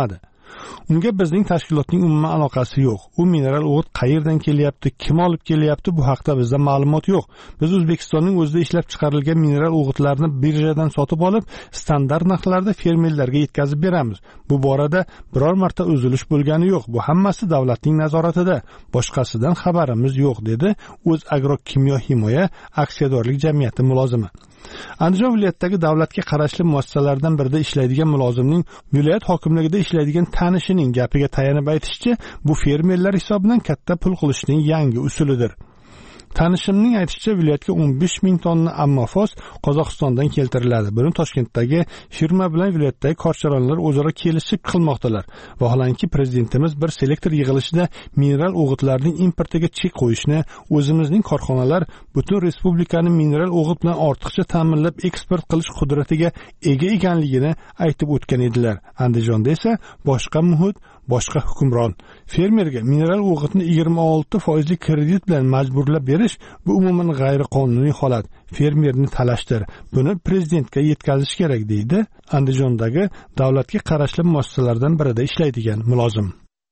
Unga bizning tashkilotning umuman aloqasi yo'q. U mineral o'g'it qayerdan kelyapti, kim olib kelyapti, bu haqda bizda ma'lumot yo'q. Biz O'zbekistonning o'zida ishlab chiqarilgan mineral o'g'itlarni birjadan sotib olib, standart narxlarda fermerlarga yetkazib beramiz. Bu borada biror marta uzilish bo'lgani yo'q. Bu hammasi davlatning nazoratida. Boshqasidan xabarimiz yo'q, dedi O'zagro Kimyo himoya aksiyadorlik jamiyati mulozimi. Andijon viloyatidagi davlatga qarashli muassasalardan birida ishlaydigan mulozimning viloyat hokimligida ishlaydigan tanishining gapiga tayanib aytishicha, bu fermerlar hisobidan katta pul qilishning yangi usulidir. Tanishimning aytishicha, viloyatga o'n besh ming tonna ammofos Qozog'istondan keltiriladi. Buni Toshkentdagi firma bilan viloyatdagi korchalonlar o'zaro kelishib qilmoqdalar. Vaholanki prezidentimiz bir selektor yig'ilishida mineral o'g'itlarning importiga chek qo'yishni, o'zimizning korxonalar butun respublikani mineral o'g'it bilan ortiqcha ta'minlab eksport qilish qudratiga ega ekanligini aytib o'tgan edilar. Andijonda esa boshqa muhit, boshqa hukmron. Fermerga mineral o'g'itni yigirma olti foizli kredit bilan majburlab berish bu umuman g'ayriqonuniy holat. Fermerni talashdir. Buni prezidentga yetkazish kerak, deydi Andijondagi davlatga qarashli muassasalardan birida ishlaydigan mulozim.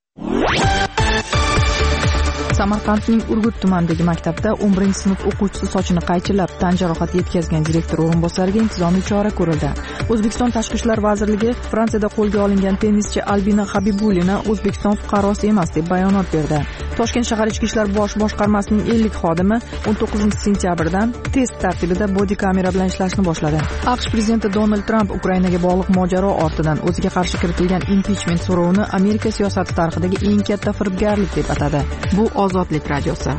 Samarqandning Urgut tumanidagi maktabda o'n birinchi sinf o'quvchisi sochini qaychilab tan jarohati yetkazgan direktor o'rinbosariga intizomiy chora ko'rildi. O'zbekiston Tashqi ishlar vazirligi Fransiyada qo'lga olingan tennischi Albina Habibulina O'zbekiston fuqarosi emas deb bayonot berdi. Toshkent shahar ichki ishlar bosh boshqarmasining ellik xodimi o'n to'qqizinchi sentyabrdan test tartibida bodi kamera bilan ishlashni boshladi. AQSh prezidenti Donald Tramp Ukrainaga bog'liq mojaro ortidan o'ziga qarshi kiritilgan impichment so'rovini Amerika siyosati tarixidagi eng katta firibgarlik deb atadi. Bu Ozodlik radiosi.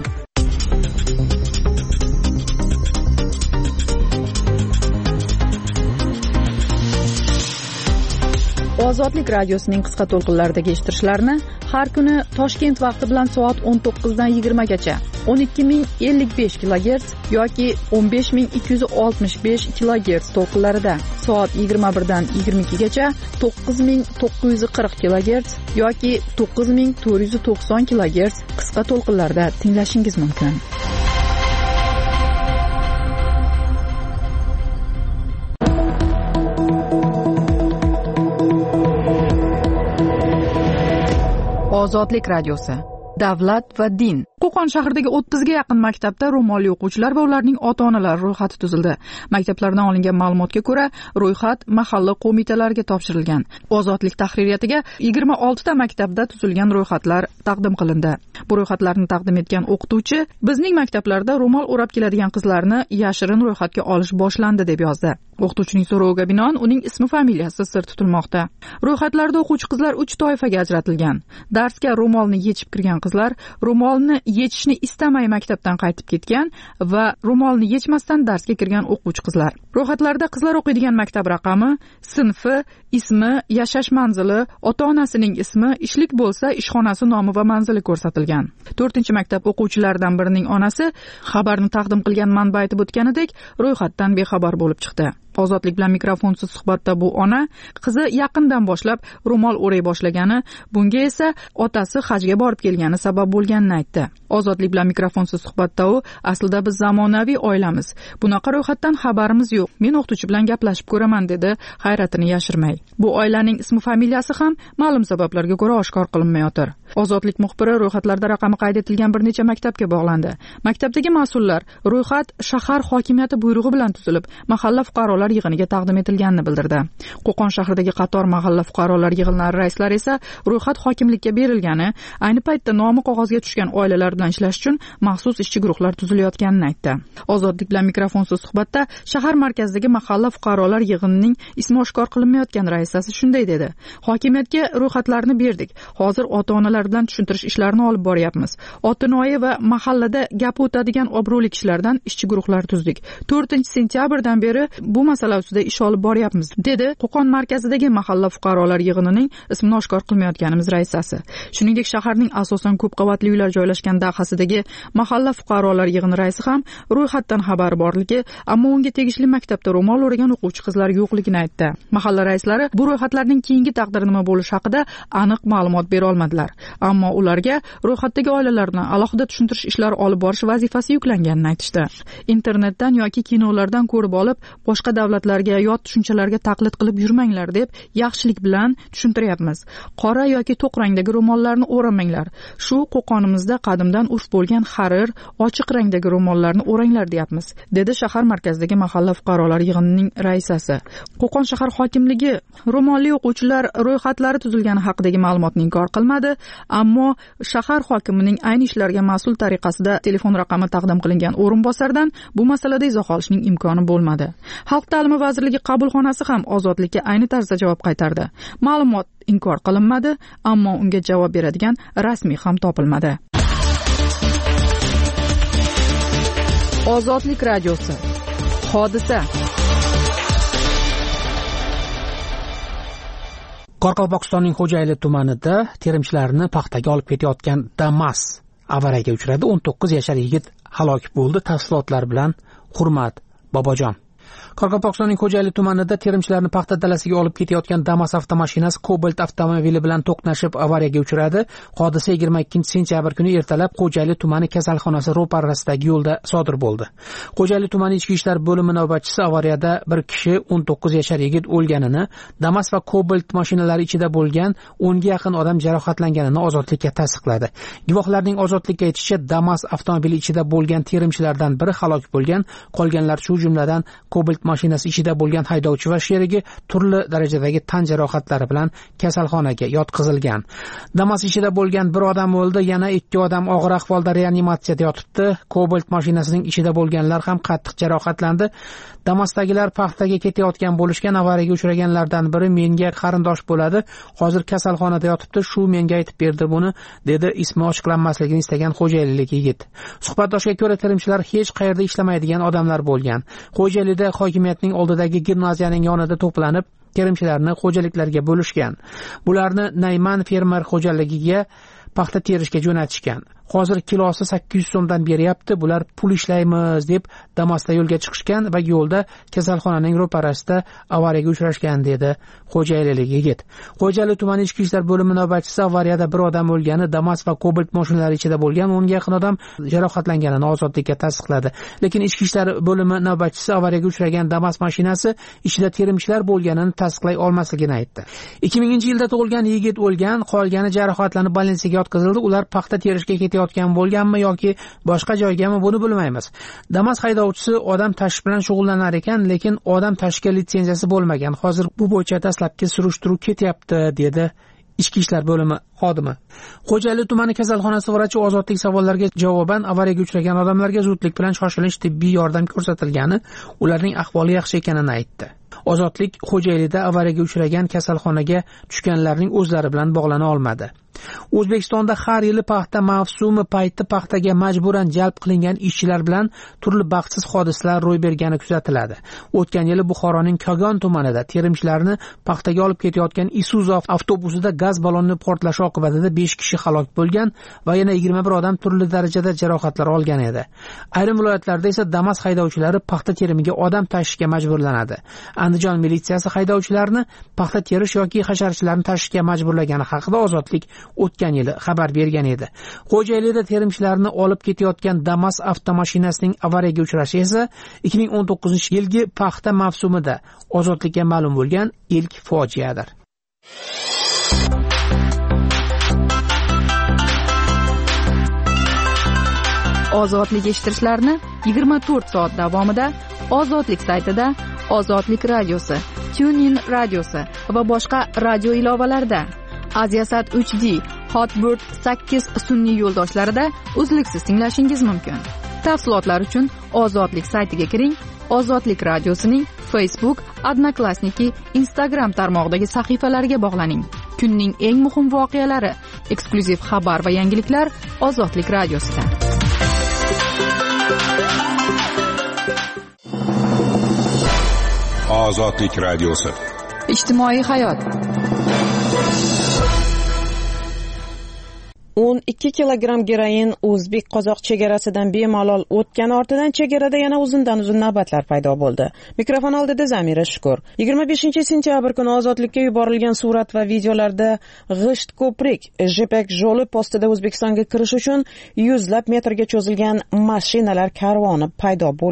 Ozodlik radiosining qisqa to'lqinlaridagi eshittirishlarni har kuni Toshkent vaqti bilan soat o'n to'qqizdan yigirma gacha o'n ikki ming ellik besh kilogerts yoki o'n besh ming ikki yuz oltmish besh kilogerts to'lqinlarida, soat yigirma birdan yigirma ikki gacha to'qqiz ming to'qqiz yuz qirq kilogerts yoki to'qqiz ming to'rt yuz to'qson kilogerts qisqa to'lqinlarda tinglashingiz mumkin. Ozodlik radiosi. Davlat va din. Qo'qon shahridagi o'ttizga yaqin maktabda ro'molli o'quvchilar va ularning ota-onalari ro'yxati tuzildi. Maktablardan olingan ma'lumotga ko'ra, ro'yxat mahalla qo'mitalariga topshirilgan. Ozodlik tahririyatiga yigirma olti ta maktabda tuzilgan ro'yxatlar taqdim qilindi. Bu ro'yxatlarni taqdim etgan o'qituvchi, bizning maktablarda ro'mol o'rab keladigan qizlarni yashirin ro'yxatga olish boshlandi deb yozdi. O'qituvchining so'roviga binoan uning ismi familiyasi sir tutilmoqda. Ro'yxatlarda o'quvchi qizlar uch toifaga ajratilgan. Darsga ro'molni yechib kirgan qizlar, ro'molni yechishni istamay maktabdan qaytib ketgan va ro'molni yechmasdan darsga kirgan o'quvchi qizlar. Ro'yxatlarda qizlar o'qiydigan maktab raqami, sinfi, ismi, yashash manzili, ota-onasining ismi, ishlik bo'lsa ishxonasi nomi va manzili ko'rsatilgan. to'rtinchi maktab o'quvchilaridan birining onasi xabarni taqdim qilgan manba aytib o'tganidek, ro'yxatdan bexabar bo'lib chiqdi. Ozodlik bilan mikrofonsiz suhbatda bu ona qizi yaqindan boshlab ro'mol o'ray boshlagani, bunga esa otasi hajga borib kelgani sabab bo'lganini aytdi. Ozodlik bilan mikrofonsiz suhbatda u, aslida biz zamonaviy oilamiz. Bunaqa ro'yxatdan xabarimiz yo'q. Men o'qituvchi bilan gaplashib ko'raman, dedi, hayratini yashirmay. Bu oilaning ismi familiyasi ham ma'lum sabablarga ko'ra oshkor qilinmayotir. Ozodlik muxbiri ro'yxatlarda raqami qayd etilgan bir necha maktabga bog'landi. Maktabdagi mas'ullar ro'yxat shahar hokimiyati buyrug'i bilan tuzilib, mahalla fuqarolar yig'iniga taqdim etilganini bildirdi. Qo'qon shahridagi qator mahalla fuqarolar yig'inlari raislari esa ro'yxat hokimlikka berilgani, ayni paytda nomi qog'ozga tushgan oilalar bilan ishlash uchun maxsus ishchi guruhlar tuzilayotganini aytdi. Ozodlik bilan mikrofonsiz suhbatda shahar markazidagi mahalla fuqarolar yig'inining ismi oshkor qilinmayotgan raisasi shunday dedi: Hokimiyatga ro'yxatlarni berdik. Hozir ota-onalar bilan tushuntirish ishlarini olib boryapmiz. Otinoyi va mahallada gap o'tadigan obro'li kishilardan ishchi guruhlar tuzdik. to'rtinchi sentyabrdan beri bu masala ustida ish olib boryapmiz, dedi Qo'qon markazidagi mahalla fuqarolar yig'inining ismini oshkor qilmayotganimiz raisasi. Shuningdek, shaharning asosan ko'p qavatli uylar joylashgan dahasidagi mahalla fuqarolar yig'ini raisi ham ro'yxatdan xabari borligi, ammo unga tegishli maktabda ro'mol o'ragan o'quvchi qizlar yo'qligini aytdi. Mahalla raislari bu ro'yxatlarning keyingi taqdiri nima bo'lishi haqida aniq ma'lumot bera olmadilar. Ammo ularga ro'yxatdagi oilalar bilan alohida tushuntirish ishlari olib borish vazifasi yuklanganini aytishdi. Internetdan yoki kinolardan ko'rib olib, boshqa davlatlarga yot tushunchalarga taqlid qilib yurmanglar deb yaxshilik bilan tushuntiryapmiz. Qora yoki to'q rangdagi ro'mollarni o'ramanglar. Shu Qo'qonimizda qadimdan urf bo'lgan harir, ochiq rangdagi ro'mollarni o'ranglar deyapmiz, dedi shahar markazidagi mahalla fuqarolar yig'inining raisasi. Qo'qon shahar hokimligi ro'molli o'quvchilar ro'yxatlari tuzilgani haqidagi ma'lumotni inkor qilmadi, ammo shahar hokimining ayni ishlarga mas'ul tariqasida telefon raqami taqdim qilingan o'rinbosardan bu masalada izoh olishning imkoni bo'lmadi. Xalq ta'limi vazirligi qabulxonasi ham Ozodlikka ayni tarzda javob qaytardi. Ma'lumot inkor qilinmadi, ammo unga javob beradigan rasmiy ham topilmadi. Ozodlik radiosi. Hodisa. Qoraqalpog'istonning Xo'jayli tumanida terimchilarni paxtaga olib ketayotgan Damas avariyaga uchradi. o'n to'qqiz yashar yigit halok bo'ldi. Tafsilotlar bilan Hurmat Bobojon. Qoraqalpog'istonning Xo'jayli tumanida terimchilarni paxta dalasiga olib ketayotgan Damas avtomashinasi Cobalt avtomobili bilan to'qnashib avariyaga uchradi. Hodisa yigirma ikkinchi sentyabr kuni ertalab Xo'jayli tumani kasalxonasi ro'parasidagi yo'lda sodir bo'ldi. Xo'jayli tumani ichki ishlar bo'limi navbatchisi avariyada bir kishi o'n to'qqiz yashar yigit o'lganini, Damas va Cobalt mashinalari ichida bo'lgan o'nga yaqin odam jarohatlanganini Ozodlikka tasdiqladi. Guvohlarning Ozodlikka aytishicha, Damas avtomobili ichida bo'lgan terimchilardan biri halok bo'lgan, qolganlar shu jumladan Cobalt mashinasi ichida bo'lgan haydovchi va sherigi turli darajadagi tan jarohatlari bilan kasalxonaga yotqizilgan. Damas ichida bo'lgan bir odam o'ldi, yana ikki odam og'ir ahvolda reanimatsiyada yotibdi. Cobalt mashinasining ichida bo'lganlar ham qattiq jarohatlandi. Damasdagilar paxtaga ketayotgan bo'lishgan, avariyaga uchraganlardan biri menga qarindosh bo'ladi. Hozir kasalxonada yotibdi, shu menga aytib berdi buni, dedi ismi ochiqlanmasligini istagan xo'jaylilik yigit. Suhbatdoshga ko'ra, terimchilar hech qayerda ishlamaydigan odamlar bo'lgan. Xo'jaylida hokimiyatning oldidagi gimnaziyaning yonida to'planib, terimchilarni xo'jaliklarga bo'lishgan. Bularni Nayman fermer xo'jaligiga paxta terishga jo'natishgan. Hozir kilosi sakkiz yuz so'mdan beryapti. Bular pul ishlaymiz deb Damasda yo'lga chiqishgan va yo'lda kasalxonaning ro'parasida avariyaga uchrashgan, dedi xo'jaylilik yigit. Xo'jayli tumani ichki ishlar bo'limi navbatchisi avariyada bir odam o'lgani, Damas va Cobalt mashinalari ichida bo'lgan o'nga yaqin odam jarohatlanganini Ozodlikka tasdiqladi. Lekin ichki ishlar bo'limi navbatchisi avariyaga uchragan Damas mashinasi ichida terimchilar bo'lganini tasdiqlay olmasligini aytdi. ikki minginchi yilda tug'ilgan yigit o'lgan, qolgani jarohatlanib больницаga yotqizildi. Ular paxta terishga ketayotgan bo'lganmi yoki boshqa joygami, buni bilmaymiz. Damas haydovchisi odam tashish bilan shug'ullanar ekan, lekin odam tashishga litsenziyasi bo'lmagan. Hozir bu bo'yicha dastlabki surishtiruv ketyapti, dedi ichki ishlar bo'limi xodimi. Xo'jayli tumani kasalxonasi vrachi Ozodlik savollariga javoban avariyaga uchragan odamlarga zudlik bilan shoshilinch tibbiy yordam ko'rsatilgani, ularning ahvoli yaxshi ekanini aytdi. Ozodlik Xo'jaylida avariyaga uchragan kasalxonaga tushganlarning o'zlari bilan bog'lana olmadi. O'zbekistonda har yili paxta mavsumi payti paxtaga majburan jalb qilingan ishchilar bilan turli baxtsiz hodisalar ro'y bergani kuzatiladi. O'tgan yili Buxoroning Kogon tumanida terimchilarni paxtaga olib ketayotgan Isuzu avtobusida gaz balloni portlashi oqibatida besh kishi halok bo'lgan va yana yigirma bir odam turli darajada jarohatlar olgan edi. Ayrim viloyatlarda esa Damas haydovchilari paxta terimiga odam tashishga majburlanadi. Andijon militsiyasi haydovchilarni paxta terish yoki hasharchilarni tashishga majburlagani haqida Ozodlik o'tgan yili xabar bergan edi. Xo'jaylida terimchilarni olib ketayotgan Damas avtomashinasining avariyaga uchrashi esa ikki ming o'n to'qqizinchi yilgi paxta mavsumida Ozodlikka ma'lum bo'lgan ilk fojiadir. Ozodlik eshittirishlarni yigirma to'rt soat davomida Ozodlik saytida, Ozodlik radiosi, TuneIn radiosi va boshqa radio ilovalarida, Aziasat uch D, Hotbird sakkiz sun'iy yo'ldoshlarida uzluksiz tinglashingiz mumkin. Tafsilotlar uchun Ozodlik saytiga kiring. Ozodlik radiosining Facebook, Odnoklassniki, Instagram tarmog'idagi sahifalariga bog'laning. Kunning eng muhim voqealari, eksklyuziv xabar va yangiliklar Ozodlik radiosida. Ozodlik radiosi. Ijtimoiy hayot. o'n ikki kilogramm geroin o'zbek-qozoq chegarasidan bemalol o'tgani ortidan chegarada yana uzundan uzun navbatlar paydo bo'ldi. Mikrofon oldida Zamira Shukur. yigirma beshinchi sentyabr kuni Ozodlikka yuborilgan surat va videolarda g'isht ko'prik, Jipak yo'li postida O'zbekistonga kirish uchun yuzlab metrga cho'zilgan mashinalar karvoni paydo bo'lgani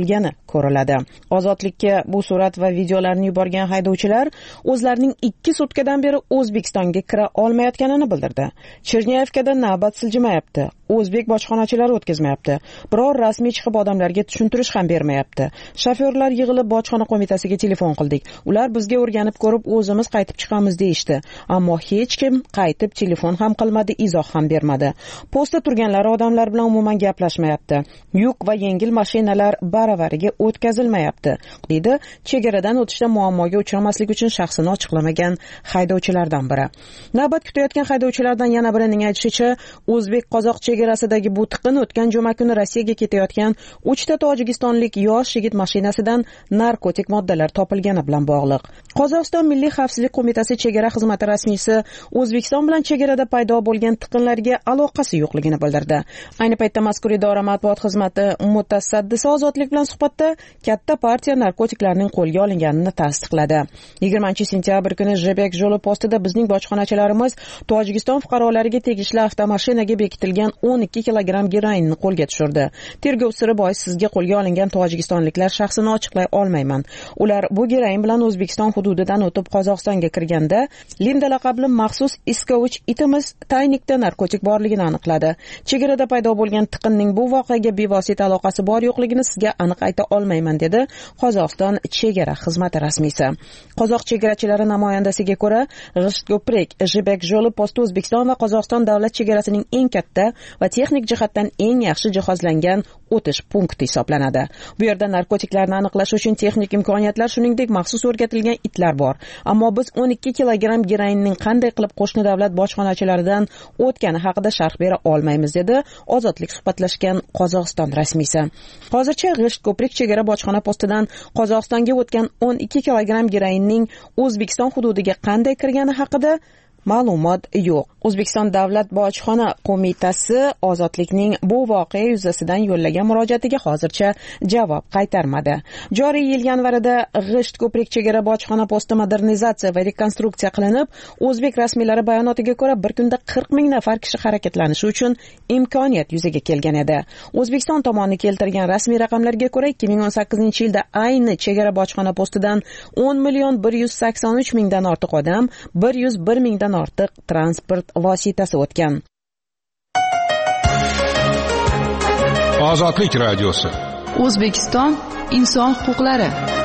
ko'riladi. Ozodlikka bu surat va videolarni yuborgan haydovchilar o'zlarining ikki sutkadan beri O'zbekistonga kira olmayotganini bildirdi. Chernyayevkada navbat siljimayapti. O'zbek bojxonachilari o'tkazmayapti. Biror rasmiy chiqib odamlarga tushuntirish ham bermayapti. Shofyorlar yig'ilib bojxona qo'mitasiga telefon qildik. Ular bizga o'rganib ko'rib o'zimiz qaytib chiqamiz deyishdi. Ammo hech kim qaytib telefon ham qilmadi, izoh ham bermadi. Postda turganlar odamlar bilan umuman gaplashmayapti. Yuk va yengil mashinalar baravariga o'tkazilmayapti, deydi chegaradan o'tishda muammoga uchramaslik uchun shaxsini ochiqlamagan haydovchilardan biri. Navbat kutayotgan haydovchilardan yana birining aytishicha, O'zbek-Qozoq chegarasidagi bu tiqin o'tgan juma kuni Rossiyaga ketayotgan uchta tojikistonlik yosh yigit mashinasidan narkotik moddalar topilgani bilan bog'liq. Qozog'iston Milliy xavfsizlik qo'mitasi chegara xizmati rasmiysi O'zbekiston bilan chegarada paydo bo'lgan tiqinlarga aloqasi yo'qligini bildirdi. Ayni paytda mazkur idora matbuot xizmati mutasaddisi Ozodlik bilan suhbatda katta partiya narkotiklarning qo'lga olinganini tasdiqladi. yigirmanchi sentyabr kuni Jebek yo'li postida bizning bojxonachilarimiz Tojikiston fuqarolariga tegishli avtomashinaga bekitilgan o'n ikki kilogramm geroinni qo'lga tushirdi. Tergov siri bois sizga qo'lga olingan tojikistonliklar shaxsini ochiqlay olmayman. Ular bu geroin bilan O'zbekiston hududidan o'tib Qozog'istonga kirganda Linda laqabli maxsus iskovich itimiz taynikda narkotik borligini aniqladi. Chegarada paydo bo'lgan tiqinning bu voqeaga bevosita aloqasi bor yo'qligini sizga aniq ayta olmayman, dedi Qozog'iston chegara xizmati rasmiysi. Qozoq chegarachilari namoyandasiga ko'ra, G'ishtko'prik Jebek yo'li posti O'zbekiston va Qozog'iston davlat chegarasining eng katta va texnik jihatdan eng yaxshi jihozlangan o'tish punkti hisoblanadi. Bu yerda narkotiklarni aniqlash uchun texnik imkoniyatlar, shuningdek maxsus o'rgatilgan itlar bor. Ammo biz o'n ikki kilogramm geroinning qanday qilib qo'shni davlat bojxonachilaridan o'tgani haqida sharh bera olmaymiz, dedi Ozodlik suhbatlashgan Qozog'iston rasmiysi. Hozircha G'ishtko'prik chegara bojxona postidan Qozog'istonga o'tgan o'n ikki kilogramm geroinning O'zbekiston hududiga qanday kirgani haqida ma'lumot yo'q. O'zbekiston davlat bojxona qo'mitasi Ozodlikning bu voqea yuzasidan yo'llagan murojaatiga hozircha javob qaytarmadi. Joriy yil yanvarida G'ishtko'prik chegara bojxona posti modernizatsiya va rekonstruksiya qilinib, o'zbek rasmiylari bayonotiga ko'ra bir kunda qirq ming nafar kishi harakatlanishi uchun imkoniyat yuzaga kelgan edi. O'zbekiston tomoni keltirgan rasmiy raqamlarga ko'ra, ikki ming o'n sakkizinchi yilda ayni chegara bojxona postidan o'n million bir yuz sakson uch mingdan ortiq odam, bir yuz bir mingdan ortiq transport vositasi o'tgan. Ozodlik radiosi. O'zbekiston inson huquqlari.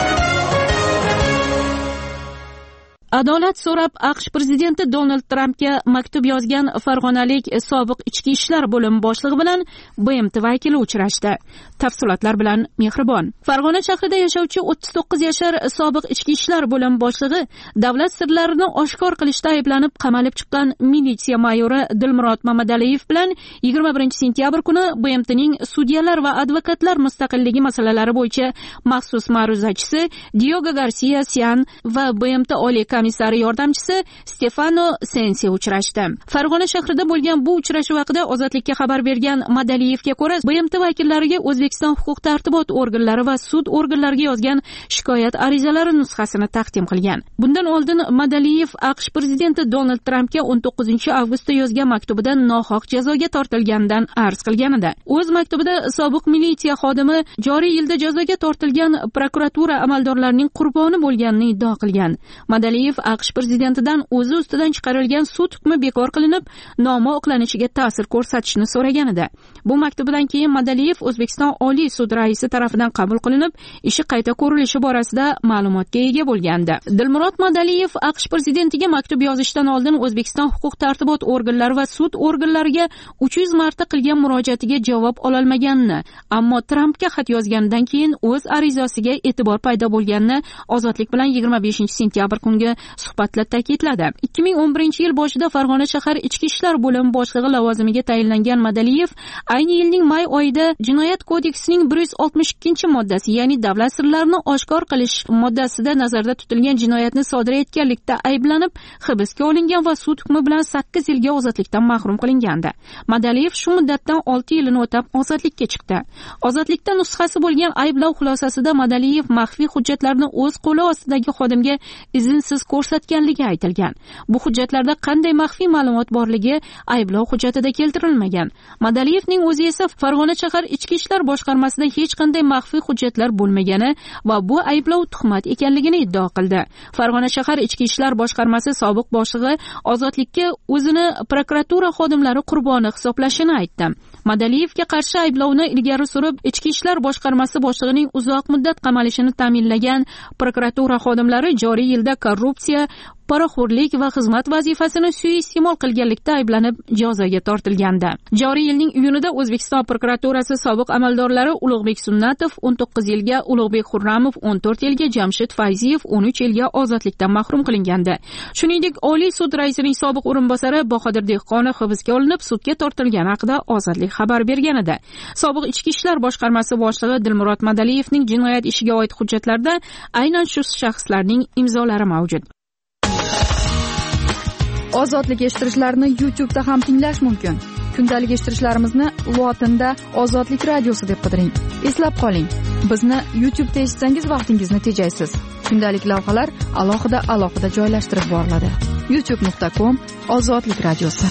Adolat so'rab AQSh prezidenti Donald Trampga maktub yozgan farg'onalik sobiq ichki ishlar bo'limi boshlig'i bilan B M T vakili uchrashdi. Tafsilotlar bilan Mehribon. Farg'ona shahrida yashovchi o'ttiz to'qqiz yashar sobiq ichki ishlar bo'limi boshlig'i davlat sirlarini oshkor qilishda ayblanib qamalib chiqqan militsiya mayori Dilmurod Mamadaliyev bilan yigirma birinchi sentyabr kuni B M T'ning sudyalar va advokatlar mustaqilligi masalalari bo'yicha maxsus ma'ruzachisi Diogo Garcia Sian va B M T oliy komissari yordamchisi Stefano Sensi uchrashdi. Farg'ona shahrida bo'lgan bu uchrashuv haqida Ozodlikka xabar bergan Madaliyevga ko'ra, B M T vakillariga O'zbekiston huquq-tartibot organlari va sud organlariga yozgan shikoyat arizalari nusxasini taqdim qilgan. Bundan oldin Madaliyev AQSh prezidenti Donald Trampga o'n to'qqizinchi avgustda yozgan maktubida nohaq jazoga tortilganidan arz qilgan edi. O'z maktubida sobiq militsiya xodimi joriy yilda jazoga tortilgan prokuratura amaldorlarining qurboni bo'lganini iddao qilgan. Madaliyev AQSh prezidentidan o'zi ustidan chiqarilgan sud hukmi bekor qilinib, nomi oqlanishiga ta'sir ko'rsatishni so'ragan edi. Bu maktubdan keyin Madaliyev O'zbekiston Oliy sud raisi tarafidan qabul qilinib, ishi qayta ko'rilishi borasida ma'lumotga ega bo'lgandi. Dilmurod Madaliyev AQSh prezidentiga maktub yozishdan oldin O'zbekiston huquq-tartibot organlari va sud organlariga uch yuz marta qilgan murojaatiga javob ololmaganini, ammo Trampga xat yozganidan keyin o'z arizasiga e'tibor paydo bo'lganini Ozodlik bilan yigirma beshinchi sentyabr kungi suhbatda ta'kidladi. ikki ming o'n birinchi yil boshida Farg'ona shahar ichki ishlar bo'limi boshlig'i lavozimiga tayinlangan Madaliyev ayni yilning may oyida Jinoyat kodeksining bir yuz oltmish ikkinchi moddasi, ya'ni davlat sirlarini oshkor qilish moddasida nazarda tutilgan jinoyatni sodir etganlikda ayblanib hibsga olingan va sud hukmi bilan sakkiz yilga ozodlikdan mahrum qilingandi. Madaliyev shu muddatdan olti yilini o'tab ozodlikka chiqdi. Ozodlikda nusxasi bo'lgan ayblov xulosasida Madaliyev maxfiy hujjatlarni o'z qo'li ostidagi xodimga izinsiz ko'rsatganligi aytilgan. Bu hujjatlarda qanday maxfiy ma'lumot borligi ayblov hujjatida keltirilmagan. Madaliyevning o'zi esa Farg'ona shahar ichki ishlar boshqarmasida hech qanday maxfiy hujjatlar bo'lmagani va bu ayblov tuhmat ekanligini iddao qildi. Farg'ona shahar ichki ishlar boshqarmasi sobiq boshlig'i ozodlikka o'zini prokuratura xodimlari qurboni hisoblashini aytdi. Madaliyevga qarshi ayblovni ilgari surib, ichki ishlar boshqarmasi boshlig'ining uzoq muddat qamalishini ta'minlagan prokuratura xodimlari joriy yilda korrupsiya, poraxo'rlik va xizmat vazifasini suiiste'mol qilganlikda ayblanib jazoga tortilgandi. Joriy yilning iyunida O'zbekiston prokuraturasi sobiq amaldorlari Ulug'bek Sunnatov o'n to'qqiz yilga, Ulug'bek Xurramov o'n to'rt yilga, Jamshid Fayziyev o'n uch yilga ozodlikdan mahrum qilingandi. Shuningdek, Oliy sud raisining sobiq o'rinbosari Bahodir Dehqonov hibsga olinib, sudga tortilgani haqida Ozodlik xabar bergan edi. Sobiq ichki ishlar boshqarmasi boshlig'i Dilmurod Madaliyevning jinoyat ishiga oid hujjatlarda aynan shu shaxslarning imzolari mavjud. Ozodlik eshittirishlarni YouTube'da ham tinglash mumkin. Kundalik eshittirishlarimizni lotinda Ozodlik radiosi deb qidiring. Eslab qoling, bizni YouTube'da eshitsangiz vaqtingizni tejaysiz. Kundalik lavhalar alohida alohida joylashtirib boriladi. youtube nuqta com Ozodlik radiosi.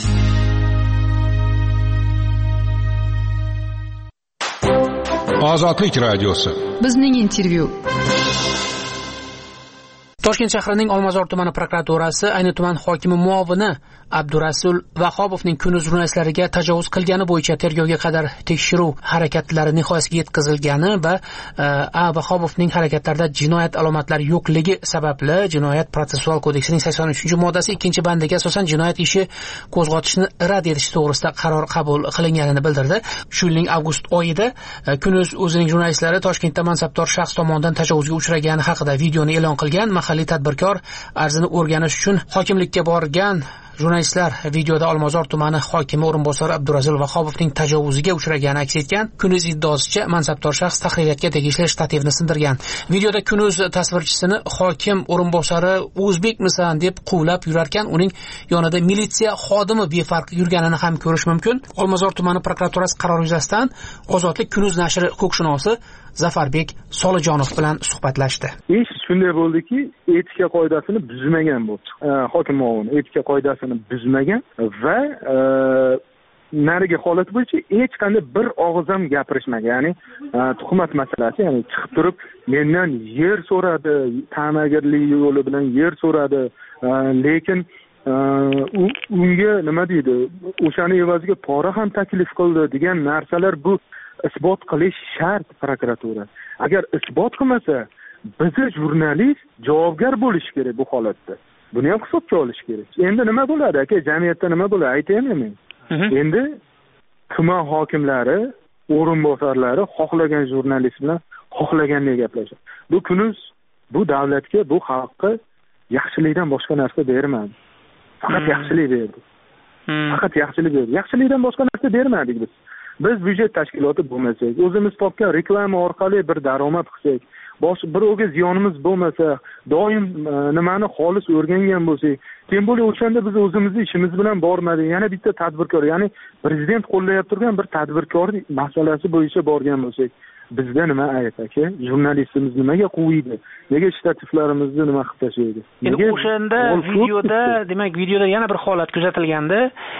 Ozodlik radiosi. Bizning intervyu. Toshkent shahrining Olmazor tumani prokuraturasi ayni tuman hokimi muovini Abdurasul Vahobovning kuni jurnalistlariga tajovuz qilgani bo'yicha tergovga qadar tekshiruv harakatlari nihoyasiga yetkazilgani va A. Vahobovning harakatlarida jinoyat alomatlari yo'qligi sababli Jinoyat protsessual kodeksining sakson uchinchi moddasi ikkinchi bandiga asosan jinoyat ishi qo'zg'atishni rad etish to'g'risida qaror qabul qilinganini bildirdi. Shu yilning avgust oyida Kunuz o'zining jurnalistlari Toshkentda mansabdor shaxs tomonidan tajovuzga uchragani haqida videoni e'lon qilgan. Mahalliy tadbirkor arzini o'rganish uchun hokimlikka borgan. Jurnalistlar videoda Olmazor tumani hokimi o'rinbosari Abdurazil Vahobovning tajovuziga uchragani aks etgan. Kunuz iddaosicha mansabdor shaxs tahririyatga tegishli shtativni sindirgan. Videoda Kunuz tasvirchisini hokim o'rinbosari o'zbekmisan deb quvlab yurarkan, uning yonida militsiya xodimi befarq yurganini ham ko'rish mumkin. Olmazor tumani prokuraturasi qarori yuzasidan Ozodlik Kunuz nashri huquqshunosi Zafarbek Solijonov bilan suhbatlashdi. Ish shunday bo'ldiki, etika qoidasini buzmagan bu. Hokim muovini etika qoidasini buzmagan va narigi holat bo'yicha hech qanday bir og'iz ham gapirishmagan. Ya'ni tuhmat masalasi, ya'ni chiqib turib mendan yer so'radi, ta'magirlik yo'li bilan yer so'radi, lekin unga nima deydi, o'shani evaziga pora ham taklif qildi degan narsalar bu isbot qilish shart prokuratura. Agar isbot qilmasa, bizni jurnalist javobgar bo'lish kerak bu holatda. Buni ham hisobga olish kerak. Endi nima bo'ladi aka, jamiyatda nima bo'ladi aytaymi men? Endi tuman hokimlari, o'rinbosarlari xohlagan jurnalist bilan xohlaganday gaplashadi. Bu Kunuz bu davlatga, bu xalqqa yaxshilikdan boshqa narsa bermadi. Faqat yaxshilik berdi. Faqat yaxshilik berdi. Yaxshilikdan boshqa narsa bermadik biz. Biz byudjet tashkiloti bo'lmasak, o'zimiz topgan reklama orqali bir daromad qilsak, bosh birovga ziyonimiz bo'lmasa, doim nimani xolis o'rgangan bo'lsak, keyin bo'lib o'shanda biz o'zimizni ishimiz bilan bormadik. Yana bitta tadbirkor, ya'ni prezident qo'llayib turgan bir tadbirkor masalasi bo'yicha borgan bo'lsak, bizda nima ayt aka? Jurnalistimiz nimaga quviydi? Nega shtativlarimizni nima qilib tashlaydi? Endi o'shanda videoda, demak, videoda yana bir holat kuzatilganda,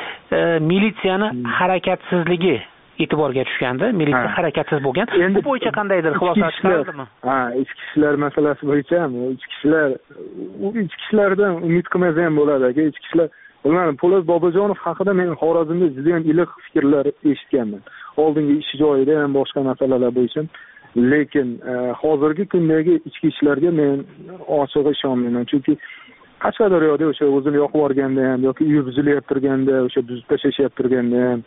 militsiyani harakatsizligi e'tiborga tushgandi. Militsiya harakatsiz bo'lgan. Bu bo'yicha qandaydir xulosa chiqardimi? Ha, ichki ishlar masalasi bo'yicha ham, ichki ishlar ichki ishlardan umid qilmasa ham bo'ladi aka. Ichki ishlar, bilmadim, Po'lat Bobojonov haqida men Xorazmda juda ham iliq fikrlar eshitganman. Oldingi ish joyida ham boshqa masalalar bo'yicha. Lekin hozirgi kundagi ichki ishlarga men ochiq ishonmayman. Chunki Qashqadaryoda o'sha o'zini yoqib yuborganda ham yoki uyi buzilayotib turganda, o'sha buzib tashlashib turganda ham,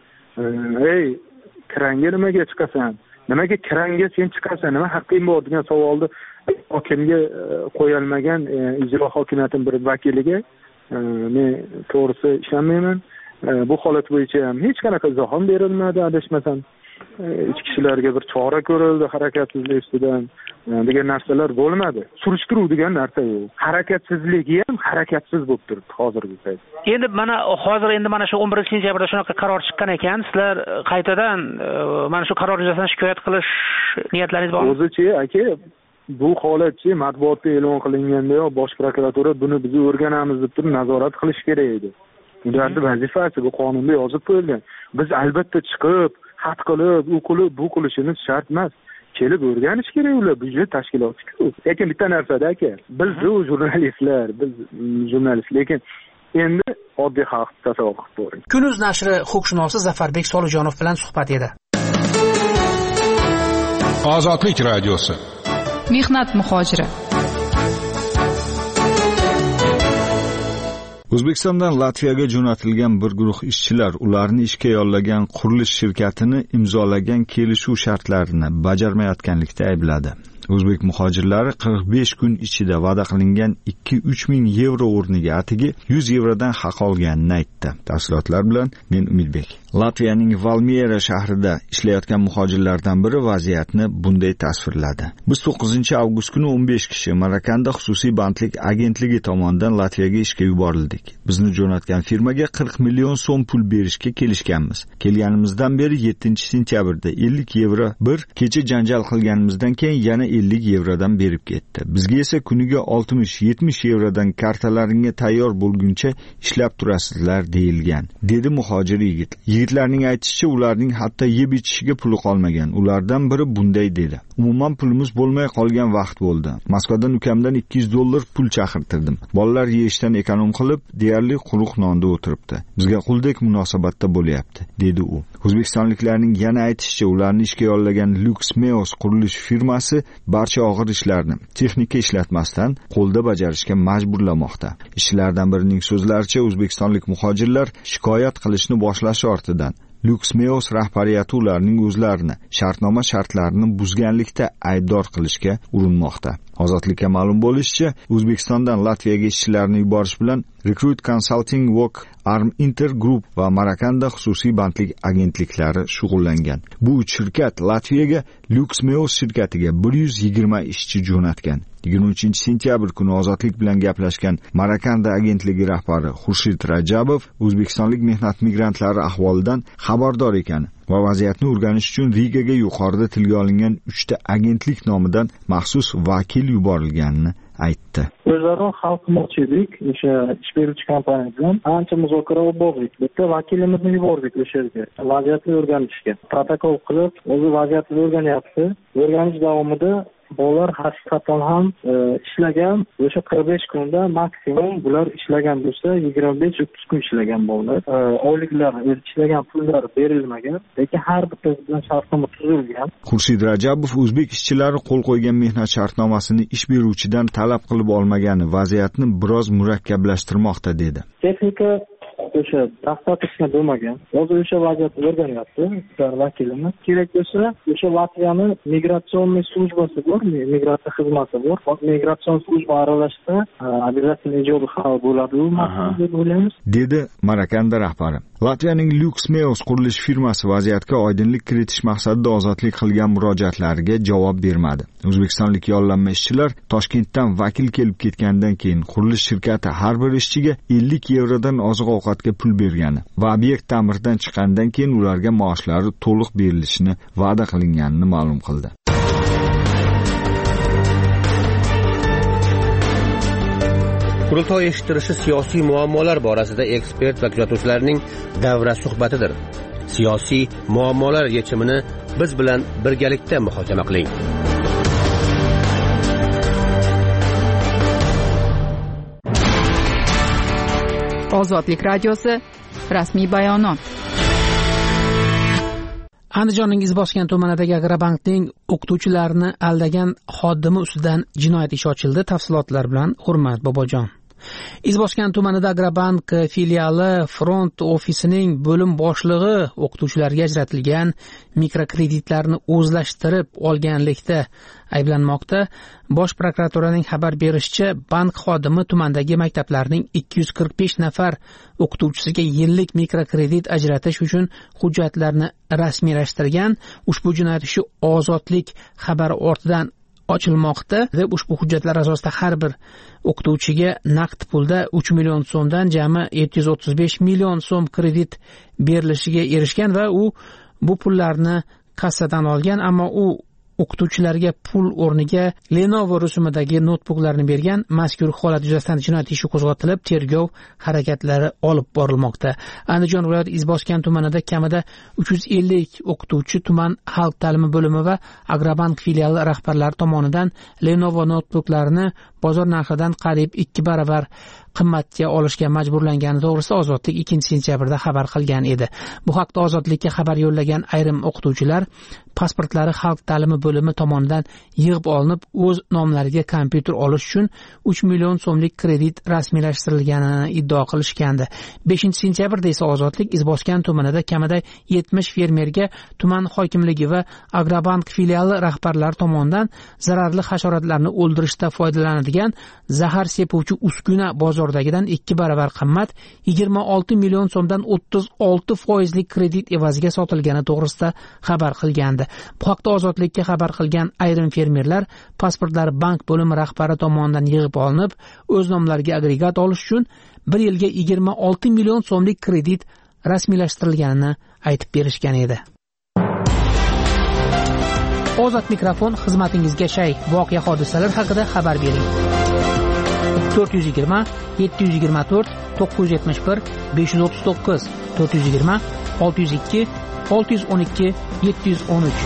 ey kiranga nimaga chiqasan? Nimaga kiranga sen chiqasan? Nima haqqing bor degan savolni hokimga qo'yilmagan ijro hokimiyatining bir vakiliga men to'g'risi ishonmayman. Bu holat bo'yicha ham hech qanaqa izoh ham berilmadi, adashmasam. Ichki ishlarga bir chora ko'rildi harakatsizlik ustidan degan narsalar bo'lmadi. Surishtiruv degan narsa yo'q. Harakatsizligi ham harakatsiz bo'lib turibdi hozirgi paytda. Endi mana hozir endi mana shu o'n birinchi sentyabrda shunaqa qaror chiqqan ekan, sizlar qaytadan mana shu qaror yuzasidan shikoyat qilish niyatlaringiz bormi? O'zichi aka, bu holatchi matbuotda e'lon qilingandayoq bosh prokuratura buni biz o'rganamiz deb turib nazorat qilish kerak edi. Ularning vazifasi bu qonunda yozib qo'yilgan. Biz albatta chiqib, xat qilib, u qilib, bu qilishimiz shart emas. Kelib o'rganish kerak ular, byudjet tashkiloti-ku. Lekin bitta narsada aka, biz jurnalistlar, biz jurnalist, lekin endi oddiy xalq tasavvur qilib ko'ring. Kunuz nashri huquqshunosi Zafarbek Solijonov bilan suhbat edi. Ozodlik radiosi. Mehnat muhojiri. O'zbekistondan Latviyaga jo'natilgan bir guruh ishchilar ularni ishga yollagan qurilish shirkatini imzolagan kelishuv shartlarini bajarmayotganlikda aybladi. O'zbek muhojirlari qirq besh kun ichida va'da qilingan ikki uch ming yevro o'rniga atigi yuz yevrodan haq olganini aytdi. Tafsilotlar bilan men Umidbek. Latviyaning Valmiera shahrida ishlayotgan muhojirlardan biri vaziyatni bunday tasvirladi. Biz to'qqizinchi avgust kuni o'n besh kishi Marakanda xususiy bandlik agentligi tomonidan Latviyaga ishga yuborildik. Bizni jo'natgan firmaga qirq million so'm pul berishga kelishganmiz. Kelganimizdan beri yettinchi sentyabrda ellik yevro bir kecha janjal qilganimizdan keyin yana ellik yevrodan berib ketdi. Bizga esa kuniga oltmish yetmish yevrodan kartalaringga tayyor bo'lguncha ishlab turasizlar deyilgan, dedi muhojir yigit. Yigitlarning aytishicha, ularning hatto yeb ichishiga puli qolmagan. Ulardan biri bunday dedi: "Umuman pulimiz bo'lmay qolgan vaqt bo'ldi. Moskvadan ukamdan ikki yuz dollar pul chaqirtirdim. Bolalar yeyishdan ekonom qilib, deyarli quruq nonda o'tiribdi. Bizga quldek munosabatda bo'lyapti", dedi u. O'zbekistonliklarning yana aytishicha, ularni ishga yollagan Luxmeos qurilish firmasi barcha og'ir ishlarni texnika ishlatmasdan qo'lda bajarishga majburlamoqda. Ishchilardan birining so'zlaricha, o'zbekistonlik muhojirlar shikoyat qilishni boshlashi ortidan Luxmeos rahbariyati ularning o'zlarini shartnoma shartlarini buzganlikda aybdor qilishga urinmoqda. Ozodlikka ma'lum bo'lishicha, O'zbekistondan Latviyaga ishchilarni yuborish bilan Recruit Consulting Work, Arm Inter Group va Marakanda xususiy bandlik agentliklari shug'ullangan. Bu uch shirkat Latviyaga Luxmeos shirkatiga bir yuz yigirma ishchi jo'natgan. yigirma uchinchi sentyabr kuni Ozodlik bilan gaplashgan Marakanda agentligi rahbari Xurshid Rajabov o'zbekistonlik mehnat migrantlari ahvolidan xabardor ekani va vaziyatni o'rganish uchun Rigaga yuqorida tilga olingan uchta agentlik nomidan maxsus vakil yuborilganini aytdi. O'zaro hal qilmoqchi edik, o'sha ish beruvchi kompaniya bilan ancha muzokara olib bordik. Bitta vakilimizni yubordik o'sha yerga, vaziyatni o'rganishga. Protokol qilib, o'zi vaziyatni o'rganyapti. O'rganish davomida bolalar haqiqatan ham e, ishlagan, o'sha qirq besh kunda maksimum bular ishlagan bo'lsa yigirma besh o'ttiz kun ishlagan bolalar. E, oyliklar, ishlagan pullar berilmagan, lekin har bittasi bilan shartnoma tuzilgan. Xurshid Rajabov o'zbek ishchilari qo'l qo'ygan mehnat shartnomasini ish beruvchidan talab qilib olmagani vaziyatni biroz murakkablashtirmoqda dedi. Texnika o'sha dasturga bo'lmagan. Hozir o'sha vaziyatni o'rganyapti vakilimiz. Kerak bo'lsa, o'sha Latviyani migratsion slujbasi bor, migratsiya xizmati bor. Migratsion slujba aralashsa, обязательно ijobiy hal bo'ladi deb o'ylaymiz, dedi Marakanda rahbari. Latviyaning Luxmeos qurilish firmasi vaziyatga oydinlik kiritish maqsadida ozodlik qilgan murojaatlariga javob bermadi. O'zbekistonlik yollanma ishchilar Toshkentdan vakil kelib ketgandan keyin qurilish shirkati har bir ishchiga ellik yevrodan oziq-ovqatga pul bergani va obyekt ta'mirdan chiqqandan keyin ularga maoshlari to'liq berilishini va'da qilinganini ma'lum qildi. Qurultoy eshittirishi siyosiy muammolar borasida ekspert va kuzatuvchilarning davra suhbatidir. Siyosiy muammolar yechimini biz bilan birgalikda muhokama qiling. Ozodlik radiosi rasmiy bayonot. Andijonning Izboskan tumanidagi Agrobankning o'qituvchilarni aldagan xodimi ustidan jinoyat ishi ochildi. Tafsilotlar bilan Hurmat Bobojon. Izboskan tumanida Agrobank filiali front ofisining bo'lim boshlig'i o'qituvchilarga ajratilgan mikrokreditlarni o'zlashtirib olganlikda ayblanmoqda. Bosh prokuraturaning xabar berishicha, bank xodimi tumandagi maktablarning ikki yuz qirq besh nafar o'qituvchisiga yillik mikrokredit ajratish uchun hujjatlarni rasmiylashtirgan. Ushbu jinoyat ishi Ozodlik xabari ortidan ochilmoqda deb ushbu hujjatlar asosida har bir o'qituvchiga naqd pulda uch million so'mdan jami yetti yuz o'ttiz besh million so'm kredit berilishiga erishgan va u bu pullarni kassadan olgan, ammo u o'qituvchilarga pul o'rniga Lenovo rusumidagi notebooklarni bergan. Mazkur holat yuzasidan jinoyat ishi qo'zg'atilib, tergov harakatlari olib borilmoqda. Andijon viloyati Izboskan tumanida kamida uch yuz ellik o'qituvchi tuman xalq ta'limi bo'limi va Agrobank filiali rahbarlari tomonidan Lenovo notebooklarni bozor narxidan qariyb ikki baravar qimmatga olishga majburlangani to'g'risida Ozodlik ikkinchi sentyabrda xabar qilgan edi. Bu haqda Ozodlikka xabar yo'llagan ayrim o'qituvchilar pasportlari xalq ta'limi bo'limi tomonidan yig'ib olinib, o'z nomlariga kompyuter olish uchun uch million so'mlik kredit rasmiylashtirilganini iddao qilishgandi. beshinchi sentyabrda esa Ozodlik Izboskan tumanida kamida yetmish fermerga tuman hokimligi va Agrobank filiali rahbarlari tomonidan zararli hasharotlarni o'ldirishda foydalanadigan zahar sepuvchi uskuna bozordagidan ikki baravar qimmat yigirma olti million so'mdan o'ttiz olti foizli kredit evaziga sotilgani to'g'risida xabar qilgandi. Bu haqda Ozodlikka xabar qilgan ayrim fermerlar pasportlari bank bo'limi rahbari tomonidan yig'ib olinib, o'z nomlariga agregat olish uchun bir yilga yigirma olti million so'mlik kredit rasmiylashtirilganini aytib berishgan edi. Ozod mikrofon xizmatingizga shay. Voqea hodisalar haqida xabar bering. to'rt yuz yigirma yetti yuz yigirma to'rt to'qqiz yuz yetmish bir besh yuz o'ttiz to'qqiz to'rt yuz yigirma olti yuz ikki olti yuz o'n ikki yetti yuz o'n uch.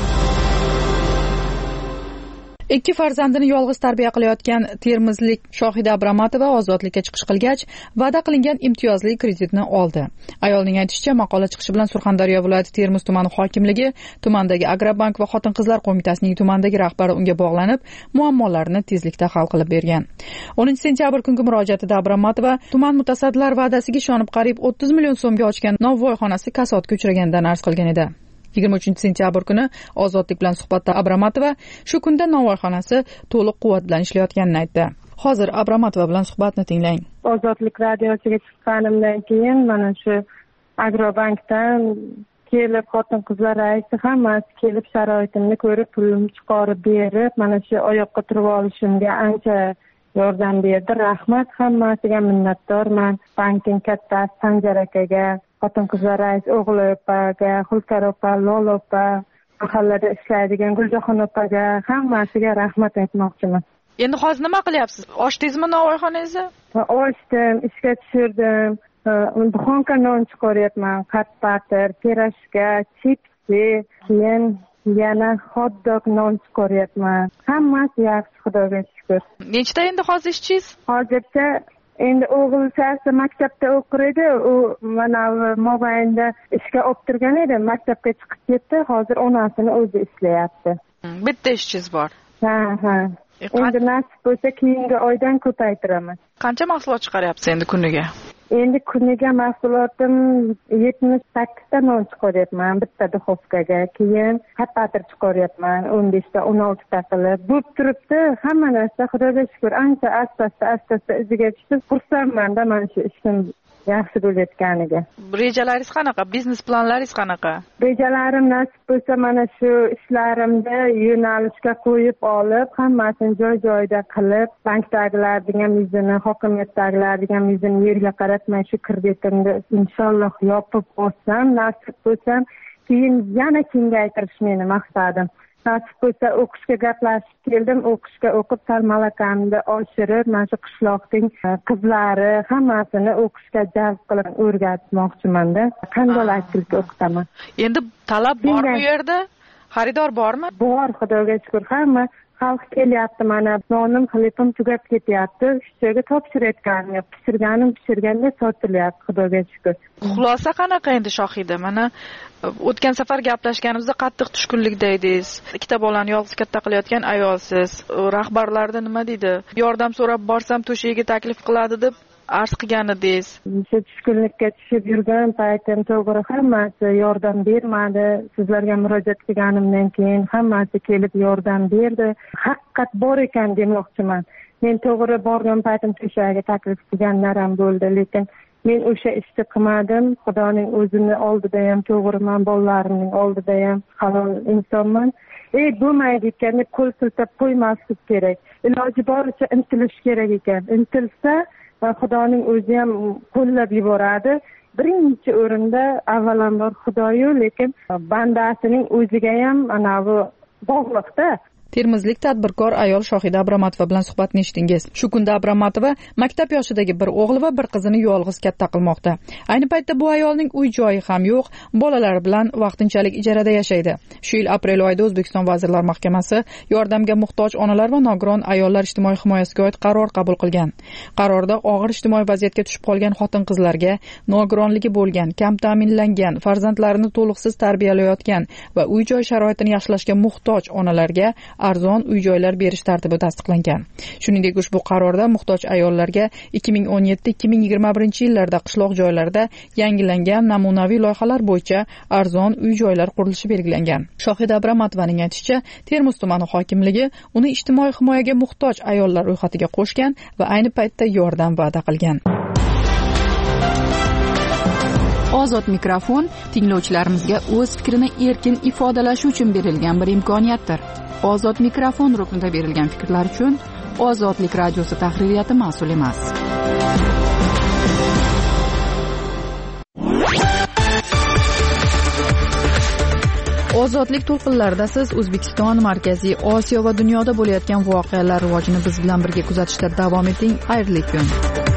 Ikki farzandini yolg'iz tarbiya qilayotgan termizlik Shohida Abramatova ozodlikka chiqish qilgach, va'da qilingan imtiyozli kreditni oldi. Ayolning aytishicha, maqola chiqishi bilan Surxondaryo viloyati Termiz tumani hokimligi, tumandagi Agrobank va Xotin-qizlar qo'mitasining tumandagi rahbari unga bog'lanib, muammolarni tezlikda hal qilib bergan. o'ninchi sentyabr kungi murojaatida Abramatova tuman mutasaddilar va'dasiga ishonib qariyb o'ttiz million so'mga ochgan novvoyxonasi kasodga uchraganidan arz qilgan edi. yigirma uchinchi sentyabr kuni Ozodlik bilan suhbatda Abramatova shu kunda novvoyxonasi to'liq quvvat bilan ishlayotganini aytdi. Hozir Abramatova bilan suhbatni tinglang. Ozodlik radiosiga chiqqanimdan keyin mana shu Agrobankdan kelib, xotin-qizlar raisi hammasi kelib sharoitimni ko'rib, pulimni chiqarib berib, mana shu oyoqqa turib olishimga ancha yordam berdi. Rahmat, hammasiga minnatdorman. Bankning kattasi Sanjar akaga, Xotin-qizlar rais o'g'li opaga, Xulkar opa, Lol opa, mahallada ishlaydigan Guljoxon opaga, hammasiga rahmat aytmoqchiman. Endi hozir nima qilyapsiz? Ochdingizmi novvoyxonangizni? Ochdim, ishga tushirdim. Duxonka non chiqaryapman, qat-patir, pirashka, chipsi, keyin yana hot dog non chiqaryapman. Hammasi yaxshi, Xudoga shukr. Nechta endi hozir ishchingiz? Hozircha endi o'g'ilchasi maktabda o'qir edi, u mana mobaynda ishga olib turgan edi, maktabga chiqib ketdi, hozir onasini o'zi ishlayapti. Bitta ishchingiz bor. Ha, ha. Endi nasib bo'lsa keyingi oydan ko'paytiraman. Qancha mahsulot chiqaryapsiz endi kuniga? Endi kuniga mahsulotim yetmish sakkizta non chiqaryapman bitta duxovkaga, keyin qat-patir chiqaryapman o'n beshta o'n oltita qilib. Bo'lib turibdi, hamma narsa Xudoga shukr, ancha asta-asta asta-asta iziga tushib, xursandman-da mana shu ishim yaxshi bo'layotganiga. Rejalaringiz qanaqa? Biznes planlaringiz qanaqa? Rejalarim nasib bo'lsa mana shu ishlarimni yo'nalishga qo'yib olib, hammasini joy-joyida qilib, bankdagilarning ham yuzini, hokimiyatdagilarning ham yuzini yerga qaratmay shu kreditimni inshaalloh yopib olsam, nasib bo'lsa, keyin yana kengaytirish meni maqsadim. Nasib bo'lsa o'qishga gaplashib keldim, o'qishga o'qib malakамni oshirib, mana shu qishloqning qizlari hammasini o'qishga jalb qilib o'rgatmoqchiman-da. Qandolatchilik o'qitaman. Endi talab bor bu yerda? Xaridor bormi? Bor, Xudoga shukr. Hamma xalq kelyapti, mana nonim, xilipim tugab ketyapti. Ishchiga topshirayotganim yo'q. Pishirganim pishirganda sotilyapti, Xudoga shukr. Xulosa qanaqa endi Shohida? Mana o'tgan safar gaplashganimizda qattiq tushkunlikda edingiz. Ikkita bolani yolg'iz katta qilayotgan ayolsiz. Rahbarlarda nima deydi? Yordam so'rab borsam to'shigiga taklif qiladi deb arz qilgan edingiz. Shu tushkunlikka tushib yurgan paytim to'g'ri hammasi yordam bermadi. Sizlarga murojaat qilganimdan keyin hammasi kelib yordam berdi. Haqiqat bor ekan demoqchiman. Men to'g'ri borgan paytim to'shagiga taklif qilganlar ham bo'ldi, lekin men o'sha ishni qilmadim. Xudoning o'zini oldida ham to'g'riman, bolalarimning oldida ham halol insonman. Ey, bo'lmaydi ekan deb qo'l siltab qo'ymaslik kerak. Iloji boricha intilish kerak ekan. Intilsa va Xudoning o'zi ham qo'llab yuboradi. Birinchi o'rinda avvalambor Xudoyu, lekin bandasining o'ziga ham ana bu bog'liqda. Termizlik tadbirkor ayol Shohida Abramatova bilan suhbatni eshitdingiz. Shu kunda Abramatova maktab yoshidagi bir o'g'li va bir qizini yolg'iz katta qilmoqda. Ayni paytda bu ayolning uy joyi ham yo'q, bolalari bilan vaqtinchalik ijarada yashaydi. Shu yil aprel oyida O'zbekiston Vazirlar Mahkamasi yordamga muhtoj onalar va nogiron ayollar ijtimoiy himoyasiga oid qaror qabul qilgan. Qarorda og'ir ijtimoiy vaziyatga tushib qolgan xotin-qizlarga, nogironligi bo'lgan, kam ta'minlangan, farzandlarini to'liqsiz tarbiyalayotgan va uy joy sharoitini yaxshilashga muhtoj onalarga arzon uy-joylar berish tartibi tasdiqlangan. Shuningdek, ushbu qarorda muhtoj ayollarga ikki ming o'n yetti ikki ming yigirma birinchi yillarda qishloq joylarda yangilangan namunaviy loyihalar bo'yicha arzon uy-joylar qurilishi belgilangan. Shohida Abramatovaning aytishicha, Termiz tumani hokimligi uni ijtimoiy himoyaga muhtoj ayollar ro'yxatiga qo'shgan va ayni paytda yordam va'da qilgan. Ozod mikrofon tinglovchilarimizga o'z fikrini erkin ifodalashi uchun berilgan bir imkoniyatdir. Ozod mikrofon ruknida berilgan fikrlar uchun Ozodlik radiosi tahririyati mas'ul emas. Ozodlik to'lqinlarida siz O'zbekiston, Markaziy Osiyo va dunyoda bo'layotgan voqealar rivojini biz bilan birga kuzatishda davom eting. Xayrli kun.